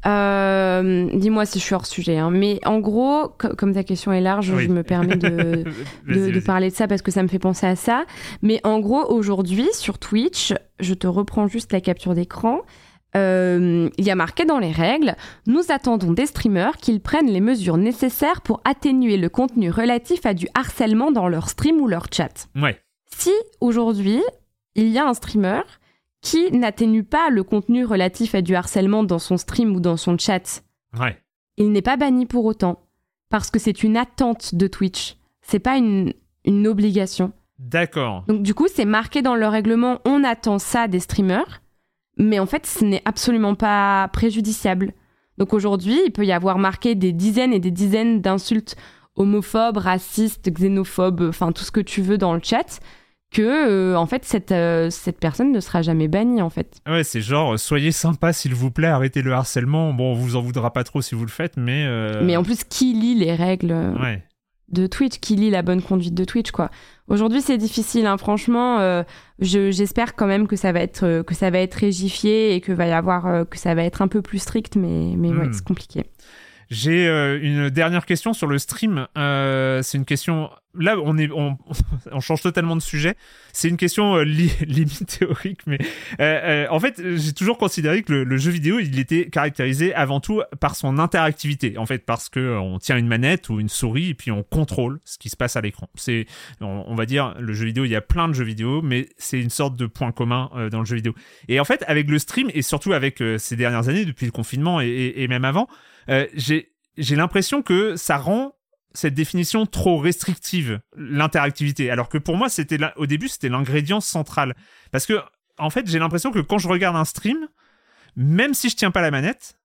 euh, dis-moi si je suis hors sujet, hein, mais en gros, co- comme ta question est large, oui. je me permets de, de, vas-y, de parler de ça parce que ça me fait penser à ça. Mais en gros, aujourd'hui, sur Twitch, je te reprends juste la capture d'écran, euh, il y a marqué dans les règles « Nous attendons des streamers qu'ils prennent les mesures nécessaires pour atténuer le contenu relatif à du harcèlement dans leur stream ou leur chat. »
Ouais.
Si, aujourd'hui, il y a un streamer qui n'atténue pas le contenu relatif à du harcèlement dans son stream ou dans son chat,
ouais.
il n'est pas banni pour autant. Parce que c'est une attente de Twitch. C'est pas une, une obligation.
D'accord.
Donc du coup, c'est marqué dans le règlement, on attend ça des streamers, mais en fait, ce n'est absolument pas préjudiciable. Donc aujourd'hui, il peut y avoir marqué des dizaines et des dizaines d'insultes homophobes, racistes, xénophobes, enfin tout ce que tu veux dans le chat, que euh, en fait cette euh, cette personne ne sera jamais bannie en fait.
Ouais, c'est genre soyez sympa s'il vous plaît, arrêtez le harcèlement. Bon, on vous en voudra pas trop si vous le faites, mais euh...
mais en plus qui lit les règles
ouais.
de Twitch, qui lit la bonne conduite de Twitch quoi. Aujourd'hui, c'est difficile hein. Franchement, euh, je j'espère quand même que ça va être euh, que ça va être régifié et que va y avoir euh, que ça va être un peu plus strict, mais mais mmh. ouais, c'est compliqué.
J'ai euh, une dernière question sur le stream. Euh, c'est une question là, on, est, on, on change totalement de sujet. C'est une question euh, li- limite théorique, mais euh, euh, en fait, j'ai toujours considéré que le, le jeu vidéo, il était caractérisé avant tout par son interactivité. En fait, parce que euh, on tient une manette ou une souris et puis on contrôle ce qui se passe à l'écran. C'est, on, on va dire, le jeu vidéo, il y a plein de jeux vidéo, mais c'est une sorte de point commun euh, dans le jeu vidéo. Et en fait, avec le stream et surtout avec euh, ces dernières années, depuis le confinement et, et, et même avant, euh, j'ai, j'ai l'impression que ça rend cette définition trop restrictive, l'interactivité. Alors que pour moi, c'était la... au début, c'était l'ingrédient central. Parce que, en fait, j'ai l'impression que quand je regarde un stream, même si je tiens pas la manette,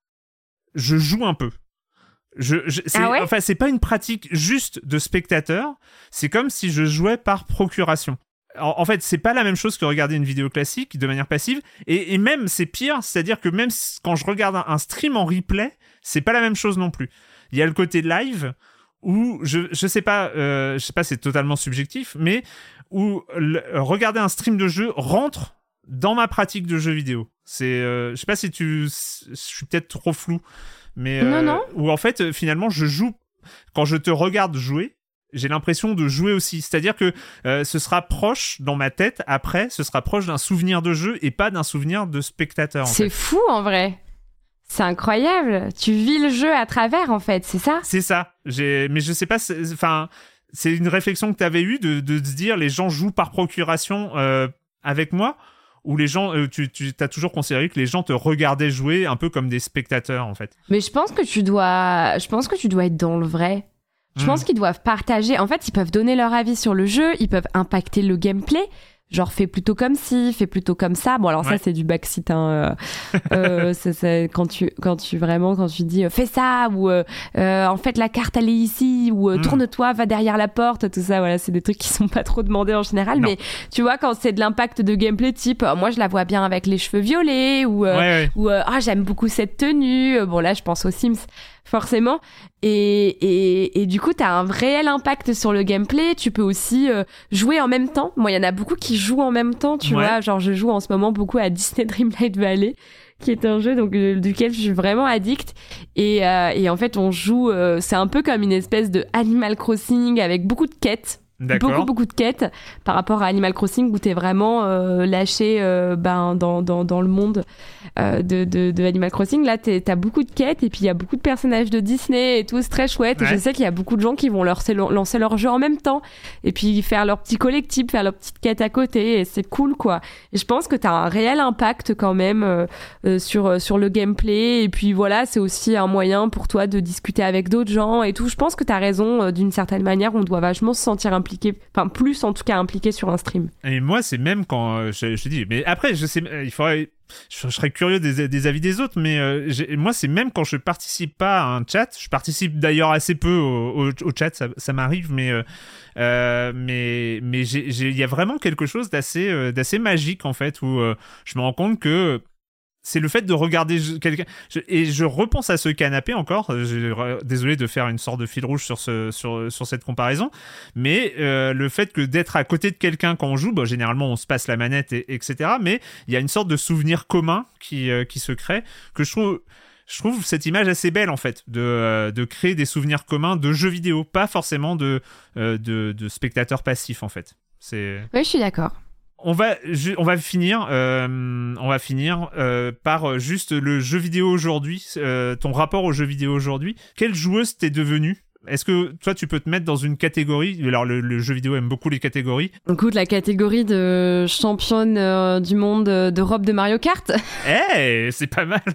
je joue un peu. Je, je, c'est,
ah ouais
enfin, c'est pas une pratique juste de spectateur, c'est comme si je jouais par procuration. En, en fait, c'est pas la même chose que regarder une vidéo classique de manière passive, et, et même, c'est pire, c'est-à-dire que même quand je regarde un, un stream en replay, c'est pas la même chose non plus. Il y a le côté live, où je je sais pas euh, je sais pas, c'est totalement subjectif, mais où le, regarder un stream de jeu rentre dans ma pratique de jeu vidéo. C'est euh, je sais pas si tu je suis peut-être trop flou, mais euh,
non non
où en fait finalement je joue quand je te regarde jouer, j'ai l'impression de jouer aussi, c'est-à-dire que euh, ce sera proche dans ma tête après, ce sera proche d'un souvenir de jeu et pas d'un souvenir de spectateur. En
c'est
fait.
fou en vrai. C'est incroyable. Tu vis le jeu à travers, en fait, c'est ça ?
C'est ça. J'ai... Mais je sais pas... Enfin, c'est une réflexion que tu avais eue de, de se dire les gens jouent par procuration euh, avec moi, ou les gens... Euh, tu, tu as toujours considéré que les gens te regardaient jouer un peu comme des spectateurs, en fait.
Mais je pense que tu dois... Je pense que tu dois être dans le vrai. Je mmh. pense qu'ils doivent partager... En fait, ils peuvent donner leur avis sur le jeu, ils peuvent impacter le gameplay... Genre, fais plutôt comme ci, fais plutôt comme ça. Bon, alors ouais. ça, c'est du backseat. Hein. Euh, euh, c'est, c'est, quand, tu, quand tu vraiment, quand tu dis euh, fais ça, ou euh, euh, en fait, la carte, elle est ici, ou euh, mm. tourne-toi, va derrière la porte, tout ça, voilà, c'est des trucs qui sont pas trop demandés en général. Non. Mais tu vois, quand c'est de l'impact de gameplay, type, euh, moi, je la vois bien avec les cheveux violets, ou, euh, ouais, ouais. ou euh, ah, j'aime beaucoup cette tenue. Bon, là, je pense aux Sims. Forcément. Et, et, et du coup, t'as un réel impact sur le gameplay. Tu peux aussi euh, jouer en même temps. Moi, il y en a beaucoup qui jouent en même temps, tu ouais. vois. Genre, je joue en ce moment beaucoup à Disney Dreamlight Valley, qui est un jeu donc, euh, duquel je suis vraiment addict. Et, euh, et en fait, on joue... Euh, c'est un peu comme une espèce de Animal Crossing avec beaucoup de quêtes. D'accord. Beaucoup, beaucoup de quêtes par rapport à Animal Crossing où t'es vraiment euh, lâché euh, ben, dans, dans, dans le monde euh, de, de, de Animal Crossing. Là, t'es, t'as beaucoup de quêtes et puis il y a beaucoup de personnages de Disney et tout, c'est très chouette. Ouais. Et je sais qu'il y a beaucoup de gens qui vont leur, lancer leur jeu en même temps et puis faire leur petit collectif, faire leur petite quête à côté et c'est cool, quoi. Et je pense que t'as un réel impact quand même euh, euh, sur, sur le gameplay et puis voilà, c'est aussi un moyen pour toi de discuter avec d'autres gens et tout. Je pense que t'as raison, euh, d'une certaine manière, on doit vachement se sentir impliqué. Enfin, plus en tout cas impliqué sur un stream. Et
moi, c'est même quand euh, je, je te dis, mais après, je sais, il faudrait, je, je serais curieux des, des avis des autres, mais euh, moi, c'est même quand je participe pas à un chat. Je participe d'ailleurs assez peu au, au, au chat, ça, ça m'arrive, mais euh, euh, mais mais il y a vraiment quelque chose d'assez euh, d'assez magique en fait où euh, je me rends compte que c'est le fait de regarder quelqu'un... Je, et je repense à ce canapé encore. Je, désolé de faire une sorte de fil rouge sur, ce, sur, sur cette comparaison. Mais euh, le fait que d'être à côté de quelqu'un quand on joue, bah, généralement on se passe la manette, et, etc. Mais il y a une sorte de souvenir commun qui, euh, qui se crée, que je trouve... Je trouve cette image assez belle, en fait, de, euh, de créer des souvenirs communs de jeux vidéo, pas forcément de, euh, de, de spectateurs passifs, en fait. C'est...
Oui, je suis d'accord.
On va, on va finir, euh, on va finir euh, par juste le jeu vidéo aujourd'hui, euh, ton rapport au jeu vidéo aujourd'hui. Quelle joueuse t'es devenue ? Est-ce que toi, tu peux te mettre dans une catégorie ? Alors, le, le jeu vidéo aime beaucoup les catégories.
Écoute, la catégorie de championne euh, du monde d'Europe de Mario Kart.
Eh, hey, c'est pas mal.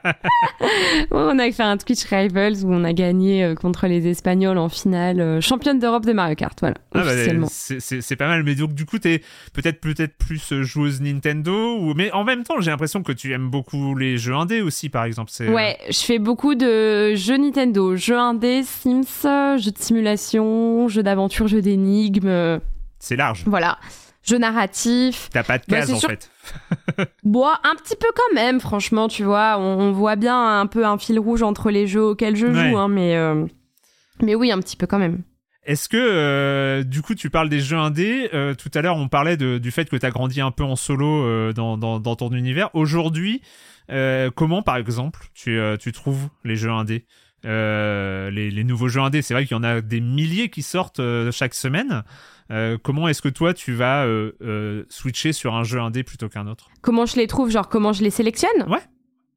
On a fait un Twitch Rivals où on a gagné euh, contre les Espagnols en finale. Euh, championne d'Europe de Mario Kart, voilà, ah officiellement.
Bah, c'est, c'est, c'est pas mal, mais donc du coup, t'es peut-être, peut-être plus joueuse Nintendo, ou... mais en même temps, j'ai l'impression que tu aimes beaucoup les jeux indés aussi, par exemple. C'est...
Ouais, je fais beaucoup de jeux Nintendo, jeux indés, Sims, jeux de simulation, jeux d'aventure, jeux d'énigmes.
C'est large.
Voilà. Jeux narratifs.
T'as pas de case, bah, en sûr... fait.
Bon, un petit peu quand même, franchement, tu vois. On, on voit bien un peu un fil rouge entre les jeux auxquels je ouais. joue, hein, mais, euh... mais oui, un petit peu quand même.
Est-ce que, euh, du coup, tu parles des jeux indés. Euh, tout à l'heure, on parlait de, du fait que t'as grandi un peu en solo euh, dans, dans, dans ton univers. Aujourd'hui, euh, comment, par exemple, tu, euh, tu trouves les jeux indés ? euh, les, les nouveaux jeux indés. C'est vrai qu'il y en a des milliers qui sortent euh, chaque semaine. Euh, comment est-ce que toi, tu vas euh, euh, switcher sur un jeu indé plutôt qu'un autre ?
Comment je les trouve ? Genre, comment je les sélectionne ?
Ouais.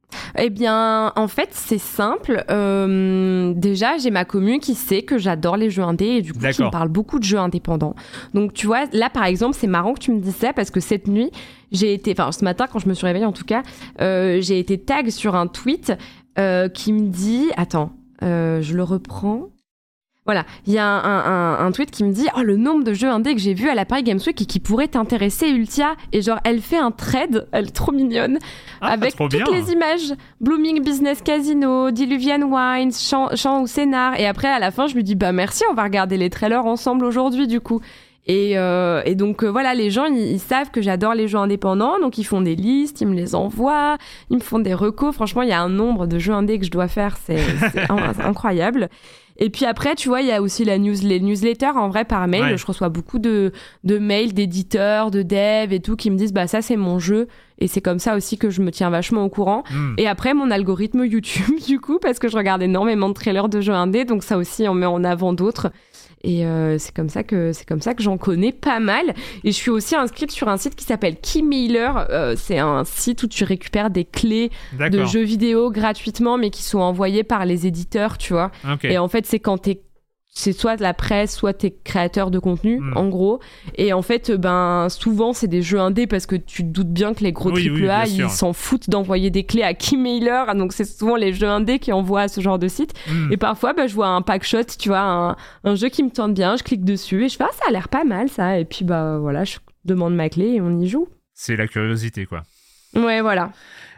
Eh bien, en fait, c'est simple. Euh, déjà, j'ai ma commu qui sait que j'adore les jeux indés et du coup, qui me parle beaucoup de jeux indépendants. Donc, tu vois, là, par exemple, c'est marrant que tu me dises ça parce que cette nuit, j'ai été, enfin, ce matin, quand je me suis réveillée, en tout cas, euh, j'ai été tag sur un tweet euh, qui me dit, attends, euh, je le reprends. Voilà, il y a un, un, un tweet qui me dit « Oh, le nombre de jeux indés que j'ai vus à la Paris Games Week et qui pourraient t'intéresser, Ultia !» Et genre, elle fait un thread, elle est trop mignonne,
ah,
avec
toutes
bien. les images. Blooming Business Casino, Diluvian Wines, Chant, Chant ou Scénar. Et après, à la fin, je lui dis « Bah merci, on va regarder les trailers ensemble aujourd'hui, du coup. » Et, euh, et donc, euh, voilà, les gens, ils, ils savent que j'adore les jeux indépendants, donc ils font des listes, ils me les envoient, ils me font des recos. Franchement, il y a un nombre de jeux indés que je dois faire, c'est, c'est un, incroyable. Et puis après, tu vois, il y a aussi la news, les newsletters, en vrai, par mail. Ouais. Je reçois beaucoup de, de mails d'éditeurs, de devs et tout, qui me disent, bah, ça, c'est mon jeu. Et c'est comme ça aussi que je me tiens vachement au courant. Mm. Et après, mon algorithme YouTube, du coup, parce que je regarde énormément de trailers de jeux indés. Donc ça aussi, on met en avant d'autres. Et euh, c'est comme ça que c'est comme ça que j'en connais pas mal. Et je suis aussi inscrite sur un site qui s'appelle Keymailer. Euh, c'est un site où tu récupères des clés D'accord. de jeux vidéo gratuitement, mais qui sont envoyées par les éditeurs, tu vois. Okay. Et en fait, c'est quand t'es c'est soit de la presse, soit t'es créateur de contenu, mmh. en gros. Et en fait, ben, souvent, c'est des jeux indés parce que tu te doutes bien que les gros oui, triple A, oui, ils s'en foutent d'envoyer des clés à Keymailer. Donc, c'est souvent les jeux indés qui envoient à ce genre de site. Mmh. Et parfois, ben, je vois un pack shot, tu vois, un, un jeu qui me tente bien, je clique dessus et je fais, ah, ça a l'air pas mal, ça. Et puis, bah, voilà, je demande ma clé et on y joue.
C'est la curiosité, quoi.
Ouais, voilà.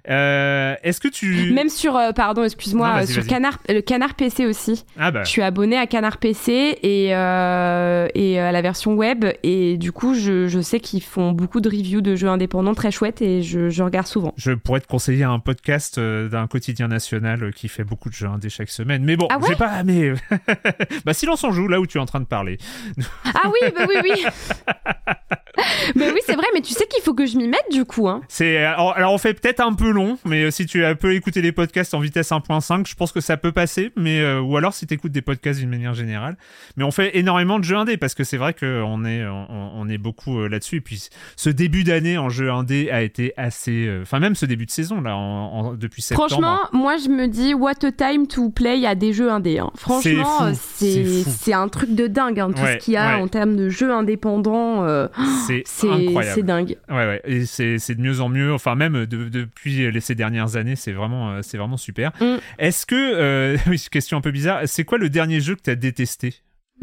Euh, est-ce que tu...
Même sur, euh, pardon, excuse-moi, non, vas-y, sur vas-y. Canard, le Canard P C aussi.
Ah bah.
Je suis abonnée à Canard P C et, euh, et à la version web. Et du coup, je, je sais qu'ils font beaucoup de reviews de jeux indépendants très chouettes et je, je regarde souvent.
Je pourrais te conseiller un podcast euh, d'un quotidien national qui fait beaucoup de jeux indés chaque semaine. Mais bon,
ah ouais
j'ai pas... Mais... bah, silence on joue, là où tu es en train de parler.
Ah oui, bah oui, oui. Mais oui, c'est vrai, mais tu sais qu'il faut que je m'y mette du coup. Hein.
C'est, alors, alors, on fait peut-être un peu long, mais si tu peux écouter les podcasts en vitesse un point cinq, je pense que ça peut passer, mais, euh, ou alors si tu écoutes des podcasts d'une manière générale. Mais on fait énormément de jeux indés, parce que c'est vrai qu'on est, on, on est beaucoup euh, là-dessus. Et puis ce début d'année en jeux indés a été assez... Enfin, euh, même ce début de saison, là, en, en, depuis septembre.
Franchement, moi je me dis, what a time to play à des jeux indés. Hein. Franchement, c'est, c'est, c'est, c'est un truc de dingue, hein, tout ouais, ce qu'il y a ouais. en termes de jeux indépendants. Euh,
c'est,
c'est incroyable. C'est dingue.
Ouais, ouais. Et c'est, c'est de mieux en mieux. Enfin, même de, depuis les, ces dernières années, c'est vraiment, c'est vraiment super. Mm. Est-ce que, euh, oui, question un peu bizarre, c'est quoi le dernier jeu que tu as détesté ?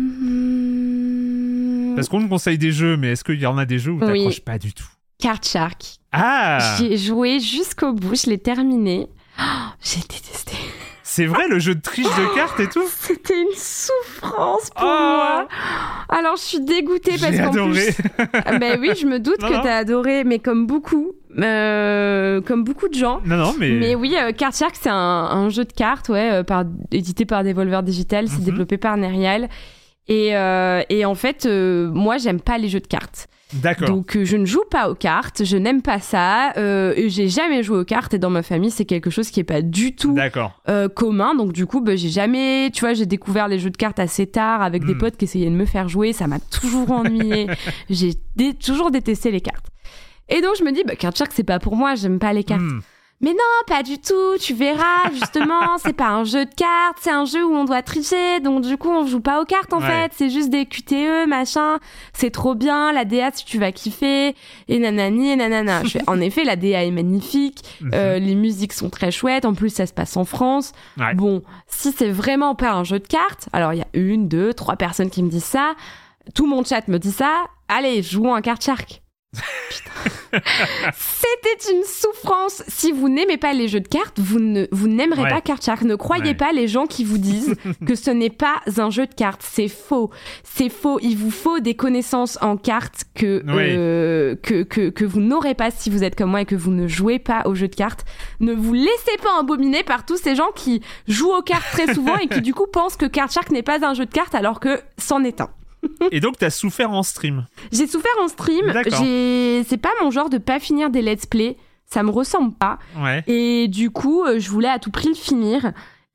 mm. Parce qu'on nous conseille des jeux, mais est-ce qu'il y en a des jeux où tu n'accroches oui. pas du tout ?
Card Shark.
Ah !
J'ai joué jusqu'au bout, je l'ai terminé. Oh, j'ai détesté.
C'est vrai, le jeu de triche de cartes et tout ?
C'était une souffrance pour
oh
moi. Alors, je suis dégoûtée
J'ai
parce qu'en
adoré.
plus... Ben oui, je me doute non, que non. t'as adoré, mais comme beaucoup, euh, comme beaucoup de gens.
Non, non, mais...
Mais oui, euh, Card Shark, c'est un, un jeu de cartes, ouais, euh, par, édité par Devolver Digital, c'est mm-hmm. développé par Nerial. Et, euh, et en fait, euh, moi, j'aime pas les jeux de cartes.
D'accord.
Donc euh, je ne joue pas aux cartes, je n'aime pas ça, euh, j'ai jamais joué aux cartes et dans ma famille c'est quelque chose qui est pas du tout euh, commun, donc du coup bah, j'ai jamais, tu vois, j'ai découvert les jeux de cartes assez tard avec mm. des potes qui essayaient de me faire jouer, ça m'a toujours ennuyé, j'ai dé- toujours détesté les cartes. Et donc je me dis bah Card Shark c'est pas pour moi, j'aime pas les cartes. Mm. Mais non, pas du tout, tu verras, justement, c'est pas un jeu de cartes, c'est un jeu où on doit tricher, donc du coup, on joue pas aux cartes, en ouais. fait, c'est juste des Q T E, machin, c'est trop bien, la D A, si tu vas kiffer, et nanani, et nanana. Je fais, en effet, la D A est magnifique, euh, les musiques sont très chouettes, en plus, ça se passe en France. Ouais. Bon, si c'est vraiment pas un jeu de cartes, alors il y a une, deux, trois personnes qui me disent ça, tout mon chat me dit ça, allez, jouons à Card Shark. Putain. C'était une souffrance. Si vous n'aimez pas les jeux de cartes, vous, ne, vous n'aimerez ouais. pas Card Shark. Ne croyez ouais. pas les gens qui vous disent que ce n'est pas un jeu de cartes. C'est faux. C'est faux. Il vous faut des connaissances en cartes que, oui. euh, que, que, que vous n'aurez pas si vous êtes comme moi et que vous ne jouez pas aux jeux de cartes. Ne vous laissez pas embobiner par tous ces gens qui jouent aux cartes très souvent et qui du coup pensent que Card Shark n'est pas un jeu de cartes alors que c'en est un.
Et donc t'as souffert en stream ?
J'ai souffert en stream. J'ai... C'est pas mon genre de pas finir des let's play. Ça me ressemble pas.
Ouais.
Et du coup, je voulais à tout prix le finir.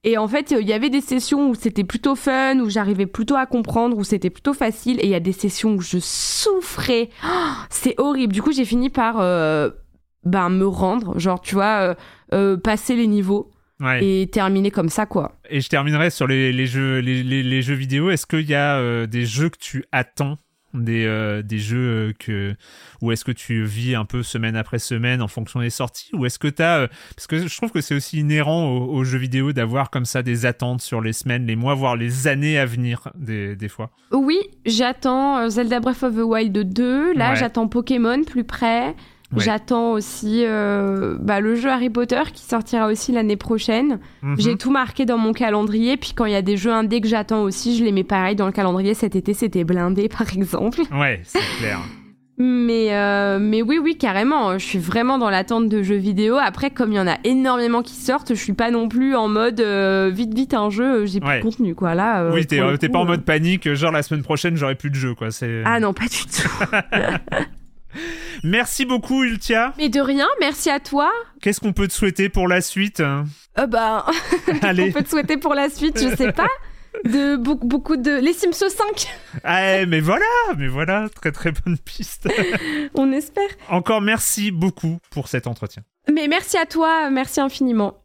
Et en fait, il y avait des sessions où c'était plutôt fun, où j'arrivais plutôt à comprendre, où c'était plutôt facile. Et il y a des sessions où je souffrais. Oh, c'est horrible. Du coup, j'ai fini par euh, ben, me rendre. Genre, tu vois, euh, euh, passer les niveaux. Ouais. Et terminer comme ça, quoi.
Et je terminerai sur les, les, jeux, les, les, les jeux vidéo. Est-ce qu'il y a euh, des jeux que tu attends Des, euh, des jeux que ou est-ce que tu vis un peu semaine après semaine en fonction des sorties, ou est-ce que t'as euh, parce que je trouve que c'est aussi inhérent aux, aux jeux vidéo d'avoir comme ça des attentes sur les semaines, les mois, voire les années à venir des, des fois.
Oui, j'attends Zelda Breath of the Wild deux, là ouais. J'attends Pokémon plus près. Ouais. J'attends aussi euh, bah, le jeu Harry Potter qui sortira aussi l'année prochaine. Mm-hmm. J'ai tout marqué dans mon calendrier. Puis quand il y a des jeux indés que j'attends aussi, je les mets pareil dans le calendrier. Cet été, c'était blindé, par exemple.
Ouais, c'est clair.
mais, euh, mais oui, oui, carrément. Je suis vraiment dans l'attente de jeux vidéo. Après, comme il y en a énormément qui sortent, je suis pas non plus en mode euh, vite, vite un jeu, j'ai plus ouais. de contenu, quoi. Là, euh,
oui, t'es, euh, t'es
coup,
pas en
euh...
mode panique, genre la semaine prochaine, j'aurai plus de jeu, quoi. C'est...
Ah non, pas du tout.
Merci beaucoup, Ultia.
Mais de rien, merci à toi.
Qu'est-ce qu'on peut te souhaiter pour la suite ?
Euh bah, Allez. On peut te souhaiter pour la suite, je sais pas. De beaucoup, beaucoup de... Les Sims cinq.
Ah, mais voilà, mais voilà, très très bonne piste.
On espère.
Encore merci beaucoup pour cet entretien.
Mais merci à toi, merci infiniment.